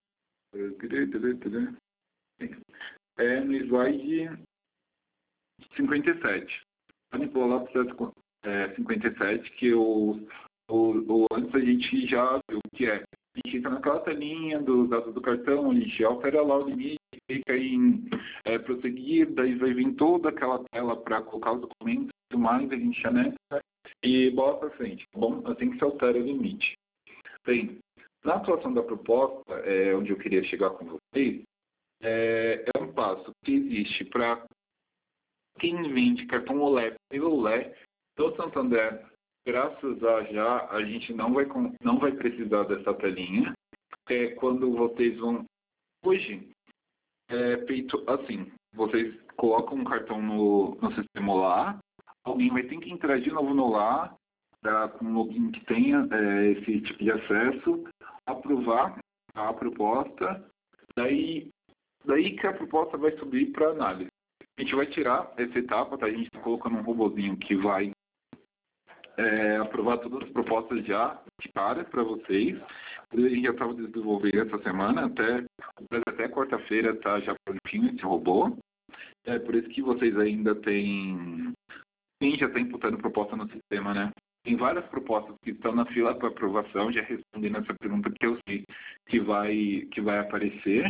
[SPEAKER 4] é no slide cinquenta e sete. Podem pular lá para o é, cinquenta e sete, que o, o, o antes a gente já viu que é. A gente entra naquela telinha dos dados do cartão, a gente altera lá o limite, clica em é, prosseguir, daí vai vir toda aquela tela para colocar os documentos e tudo mais, a gente aneta e bola para frente, tá bom? Assim que se altera o limite. Bem, na atuação da proposta, é, onde eu queria chegar com vocês, é, é um passo que existe para quem vende cartão Olé pelo Olé do Santander. Graças a já, a gente não vai, não vai precisar dessa telinha. É quando vocês vão... Hoje, é feito assim. Vocês colocam um cartão no, no sistema lá. Alguém vai ter que entrar de novo no lá, tá, com um login que tenha é, esse tipo de acesso, aprovar a proposta. Daí, daí que a proposta vai subir para análise. A gente vai tirar essa etapa, tá? A gente está colocando um robozinho que vai É, aprovar todas as propostas já de cara para vocês. A gente já estava desenvolvendo essa semana, até, até quarta-feira está já prontinho esse robô. É por isso que vocês ainda têm... Quem já está imputando proposta no sistema, né? Tem várias propostas que estão na fila para aprovação, já respondendo essa pergunta que eu sei que vai, que vai aparecer.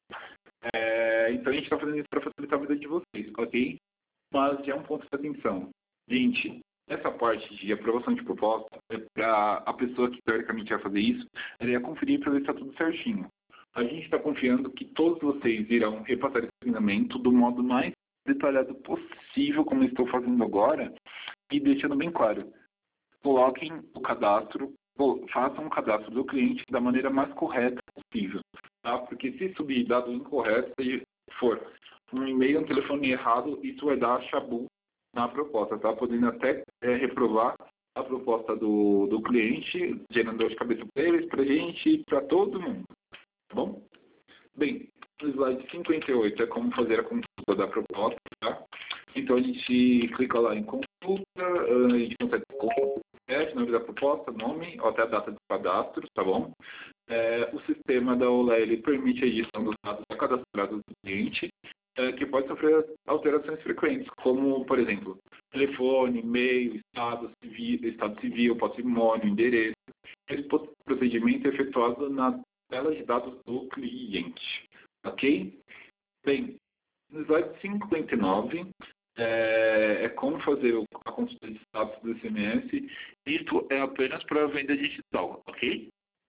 [SPEAKER 4] É, então a gente está fazendo isso para facilitar a vida de vocês, ok? Mas já é um ponto de atenção. Gente, essa parte de aprovação de proposta, é para a pessoa que teoricamente vai fazer isso, ela ia conferir para ver se está tudo certinho. A gente está confiando que todos vocês irão repassar esse treinamento do modo mais detalhado possível, como eu estou fazendo agora, e deixando bem claro. Coloquem o cadastro, façam um cadastro do cliente da maneira mais correta possível, tá? Porque se subir dado incorreto, se for um e-mail, um telefone errado, isso vai dar chabu na proposta, tá? Podendo até é, reprovar a proposta do, do cliente, gerando dor de cabeça para eles, para a gente e para todo mundo, tá bom? Bem, no slide cinquenta e oito é como fazer a consulta da proposta, tá? Então a gente clica lá em consulta, a gente consegue consulta, nome da proposta, nome, ou até a data de cadastro, tá bom? É, o sistema da Olé, ele permite a edição dos dados cadastrados do cliente, é, que pode sofrer alterações frequentes, como, por exemplo, telefone, e-mail, estado civil, estado civil, patrimônio, endereço. Esse procedimento é efetuado na tela de dados do cliente, ok? Bem, no slide cinquenta e nove, é, é como fazer a consulta de status do S M S. Isto é apenas para venda digital, ok?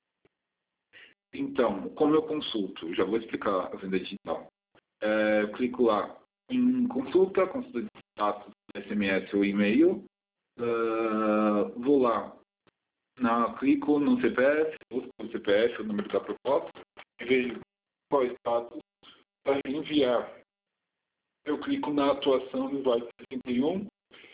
[SPEAKER 4] Então, como eu consulto? Já vou explicar a venda digital. É, eu clico lá em consulta, consulta de status do S M S ou e-mail. Uh, vou lá, na, clico no C P F, busco o C P F, o número da proposta, e vejo qual é o status para enviar. Eu clico na atuação no slide sessenta e um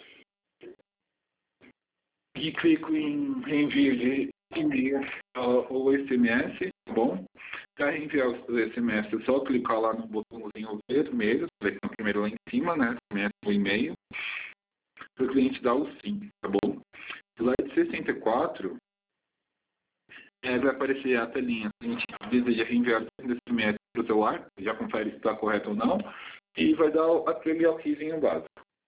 [SPEAKER 4] e clico em reenvio de e-mail ou S M S, tá bom? Para enviar o S M S, é só clicar lá no botãozinho vermelho, vai ter o primeiro lá em cima, né? S M S ou e-mail, para o cliente dar o sim, tá bom? Slide sessenta e quatro, é, vai aparecer a telinha. A gente deseja reenviar o S M S para o celular, já confere se está correto ou não, e vai dar aquele okzinho básico.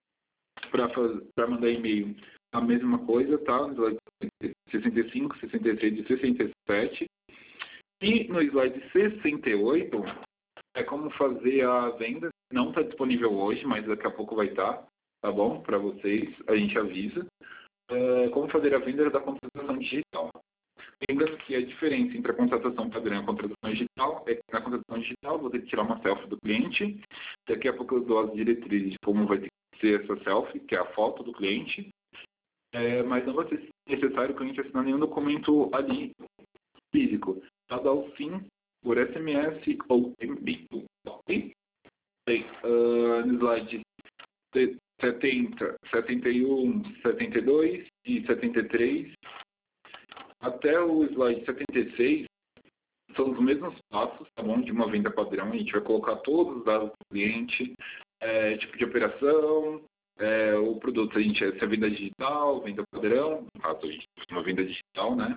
[SPEAKER 4] Para mandar e-mail, a mesma coisa, tá? No slide sessenta e cinco, sessenta e seis e sessenta e sete. E no slide sessenta e oito, é como fazer a venda. Não está disponível hoje, mas daqui a pouco vai estar, tá bom? Para vocês, a gente avisa. É, como fazer a venda da contratação digital. Lembrando que a diferença entre a contratação padrão e a contratação digital é que na contratação digital você tem que tirar uma selfie do cliente. Daqui a pouco eu dou as diretrizes de como vai ter que ser essa selfie, que é a foto do cliente. É, mas não vai ser necessário o cliente assinar nenhum documento ali físico. Só dar o sim por S M S ou e-mail. Ok? Bem, uh, no slide setenta, setenta e um, setenta e dois e setenta e três, até o slide setenta e seis, são os mesmos passos, tá bom? De uma venda padrão. A gente vai colocar todos os dados do cliente, é, tipo de operação, é, o produto, a gente é, se é venda digital, venda padrão, no caso a gente uma venda digital, né?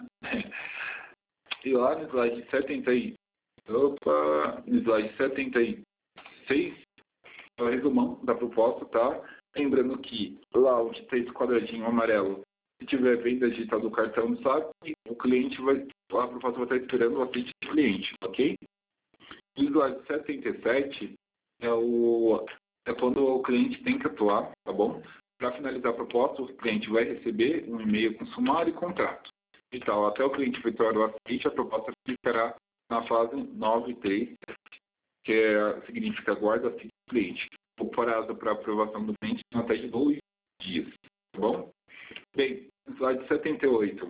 [SPEAKER 4] E lá no slide setenta e, opa, no slide setenta e seis, é o resumão da proposta, tá? Lembrando que lá onde tem esse quadradinho amarelo, se tiver venda digital do cartão do S A P, o cliente vai, a proposta vai estar esperando o aceite do cliente, ok? O slide setenta e sete é, o, é quando o cliente tem que atuar, tá bom? Para finalizar a proposta, o cliente vai receber um e-mail com sumário e contrato. E tal, até o cliente efetuar o aceite, a proposta ficará na fase nove três, que é, significa guarda aceite do cliente. O prazo para aprovação do cliente são até de dois dias, tá bom? Bem, slide setenta e oito.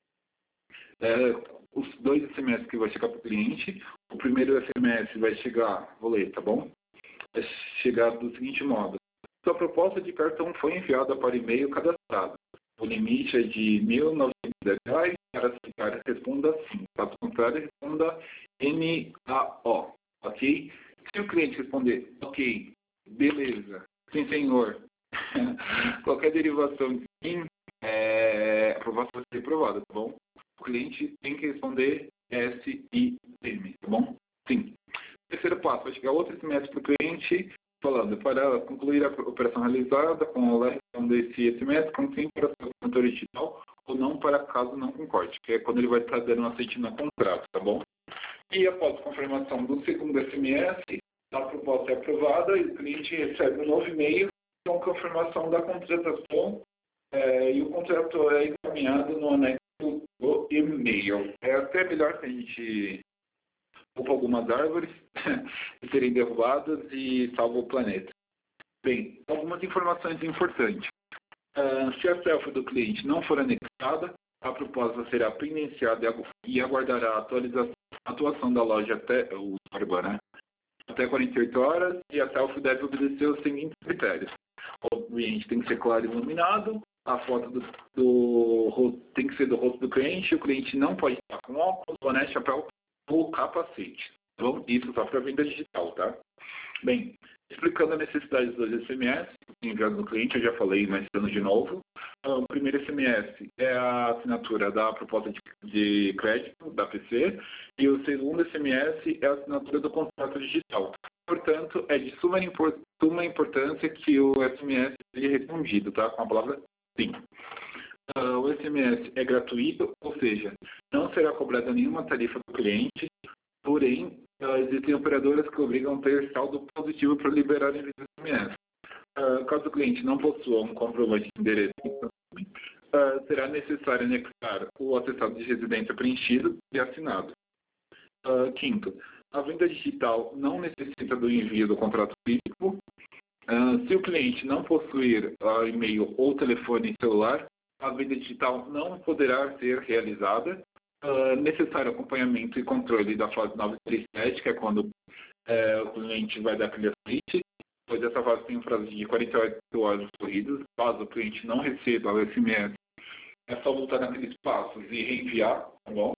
[SPEAKER 4] É, os dois S M S que vai chegar para o cliente. O primeiro S M S vai chegar, vou ler, tá bom? Vai chegar do seguinte modo. Sua proposta de cartão foi enviada para e-mail cadastrado. O limite é de mil e novecentos reais. Para aceitar, responda sim. Caso contrário, responda N A O. Ok? Se o cliente responder ok, beleza, sim senhor, qualquer derivação de sim, é, a proposta vai ser aprovada, tá bom? O cliente tem que responder S I M, tá bom? Sim. Terceiro passo, vai chegar outro S M S para o cliente falando, para concluir a operação realizada, com a reação desse S M S, com sim para a assinatura digital ou não para caso não concorde, que é quando ele vai estar dando um aceite no contrato, tá bom? E após a confirmação do segundo S M S, a proposta é aprovada e o cliente recebe um novo e-mail com confirmação da contratação é, e o contrato é encaminhado no anexo do e-mail. É até melhor que a gente poupa algumas árvores serem derrubadas e salva o planeta. Bem, algumas informações importantes. Uh, se a selfie do cliente não for anexada, a proposta será pendenciada e aguardará a atualização, atuação da loja até o né? até quarenta e oito horas, e a selfie deve obedecer os seguintes critérios. O cliente tem que ser claro e iluminado, a foto do, do tem que ser do rosto do cliente, o cliente não pode estar com óculos, boné, chapéu ou capacete. Então, isso só para venda digital, tá? Bem, explicando a necessidade dos S M S enviados no cliente, eu já falei, mas dando de novo. O primeiro S M S é a assinatura da proposta de, de crédito da P C e o segundo S M S é a assinatura do contrato digital. Portanto, é de suma, import, suma importância que o S M S seja respondido, tá? Com a palavra sim. Uh, o S M S é gratuito, ou seja, não será cobrada nenhuma tarifa do cliente, porém, uh, existem operadoras que obrigam a ter saldo positivo para liberar envio do S M S. Uh, caso o cliente não possua um comprovante de endereço, uh, será necessário anexar o atestado de residência preenchido e assinado. Uh, quinto, a venda digital não necessita do envio do contrato físico. Uh, se o cliente não possuir uh, e-mail ou telefone celular, a venda digital não poderá ser realizada. Uh, necessário acompanhamento e controle da fase nove três sete, que é quando uh, o cliente vai dar aquele aceite. Pois essa fase tem um prazo de quarenta e oito horas corridas. Caso o cliente não receba o S M S, é só voltar naqueles passos e reenviar, tá bom?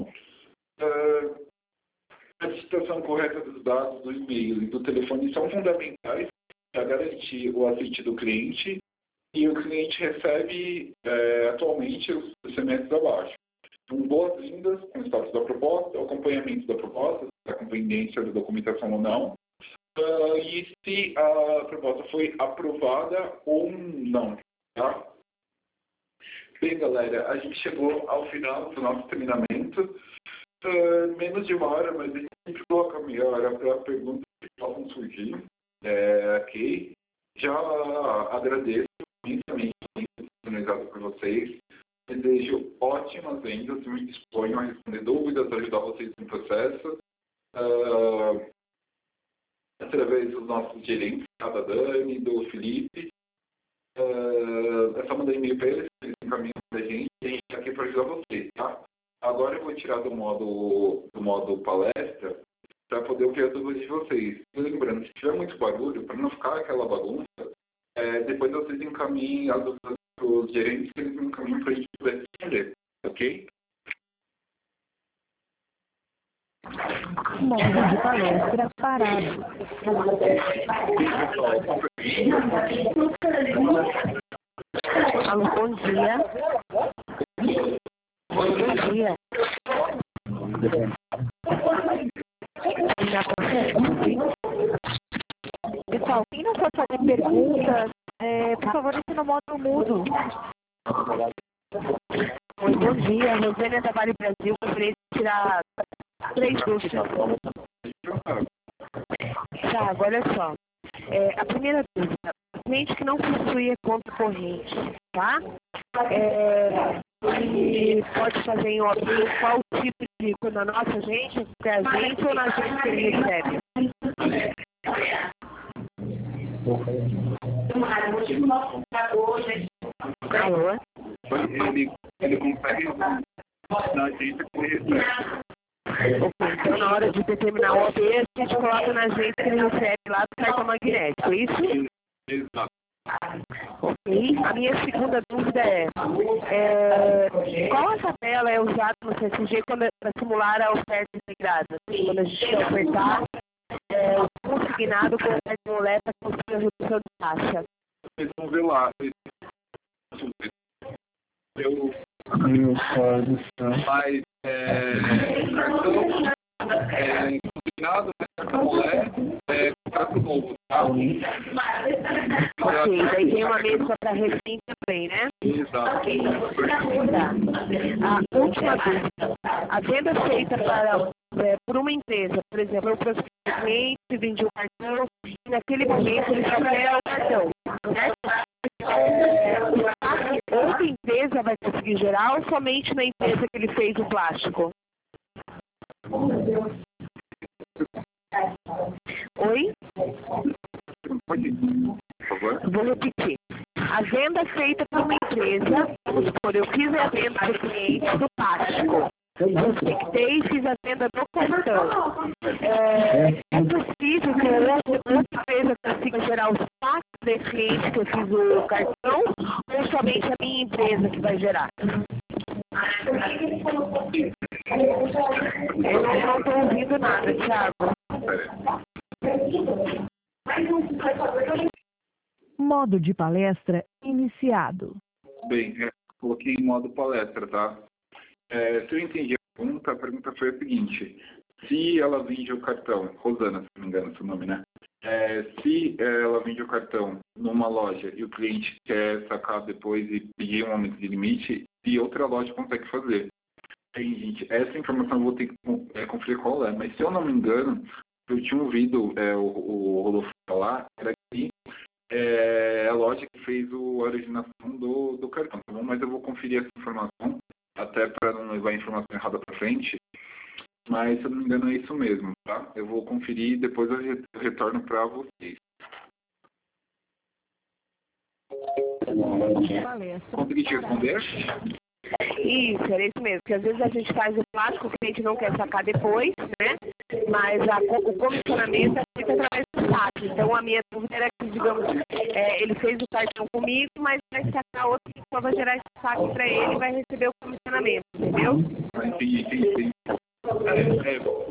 [SPEAKER 4] Uh, a digitação correta dos dados do e-mail e do telefone são fundamentais para garantir o aceite do cliente e o cliente recebe é, atualmente os semestres abaixo. Então, boas-vindas com o status da proposta, o acompanhamento da proposta, se está com pendência da documentação ou não, uh, e se a proposta foi aprovada ou não. Tá? Bem, galera, a gente chegou ao final do nosso treinamento. Uh, menos de uma hora, mas a gente sempre coloca meia hora para perguntas que possam surgir. É, ok. Já agradeço imensamente a oportunidade por vocês. Desejo ótimas vendas, me disponho a responder dúvidas, ajudar vocês no processo. Uh, através dos nossos gerentes, da Dani, do Felipe. Uh, é só mandar e-mail para eles, eles encaminham para a gente e a gente está aqui para ajudar vocês, tá? Agora eu vou tirar do modo, do modo palestra para poder ouvir as dúvidas de vocês. Lembrando, se tiver muito barulho, para não ficar aquela bagunça, é, depois vocês encaminhem as dúvidas para os gerentes que eles me encaminham para a gente poder responder, ok?
[SPEAKER 3] Modo de palestra parado.
[SPEAKER 5] Alô, bom dia. Bom dia. Pessoal, quem não for fazer perguntas, é, por favor, deixe no modo mudo. Oi, bom dia. Rosânia da Vale Brasil, gostaria de tirar três dúvidas. Tá, agora olha só. É, a primeira dúvida, cliente que não possuía conta corrente, tá? É, ele pode fazer em O A B qual tipo de quando a nossa agente, se é a gente ou na agência que ele recebe? Alô?
[SPEAKER 4] Ele, ele consegue na agência que ele recebe.
[SPEAKER 5] Ok, então na hora de determinar o O A B, a gente coloca na agência que ele recebe lá do cartão magnético, é isso?
[SPEAKER 4] Exato.
[SPEAKER 5] Ok. A minha segunda dúvida é, é qual a tabela é usada no C S G para simular a oferta integrada? Quando a gente quer ofertar é, o consignado com o cartão Olé para conseguir a redução de taxa.
[SPEAKER 4] Vocês vão ver lá. Eu... Mas é, cartão é, consignado, cartão Olé, é contrato novo, tá?
[SPEAKER 5] Ok, daí tem uma mesa para refém também, né?
[SPEAKER 4] Exato.
[SPEAKER 5] Ok. Tá. A última dúvida. A venda feita para, é, por uma empresa, por exemplo, eu prospectei o cliente, vendi o cartão, e naquele momento ele só quer o cartão, certo? É, outra empresa vai conseguir gerar ou somente na empresa que ele fez o plástico? Oi?
[SPEAKER 4] Por favor.
[SPEAKER 5] Vou repetir. A venda feita por uma empresa, vamos supor, eu fiz a venda do cliente do plástico. Prospectei e fiz a venda do cartão. É, é possível que outra, outra empresa consiga gerar os saques desse cliente que eu fiz o cartão ou somente a minha empresa que vai gerar? Eu não estou ouvindo nada, Thiago.
[SPEAKER 3] Modo de palestra iniciado.
[SPEAKER 4] Bem, é, coloquei em modo palestra, tá? É, se eu entendi a pergunta, a pergunta foi a seguinte: se ela vende o cartão, Rosana, se não me engano, seu nome, né? É, se ela vende o cartão numa loja e o cliente quer sacar depois e pedir um aumento de limite, e outra loja consegue fazer. Aí, gente, essa informação eu vou ter que é, conferir qual é, mas se eu não me engano, eu tinha ouvido é, o, o Rodolfo falar, era que é a loja que fez o, a originação do, do cartão, tá bom? Mas eu vou conferir essa informação, até para não levar a informação errada para frente, mas se eu não me engano é isso mesmo, tá? Eu vou conferir e depois eu retorno para vocês. Consegui te responder?
[SPEAKER 5] Isso, era isso mesmo, porque às vezes a gente faz o plástico, o cliente não quer sacar depois, né? Mas a, o comissionamento é feito através do saque. Então a minha dúvida era que, digamos, é, ele fez o cartão comigo, mas vai sacar outra pessoa, vai gerar esse saque para ele e vai receber o comissionamento, entendeu?
[SPEAKER 4] Entendi, entendi. É, é,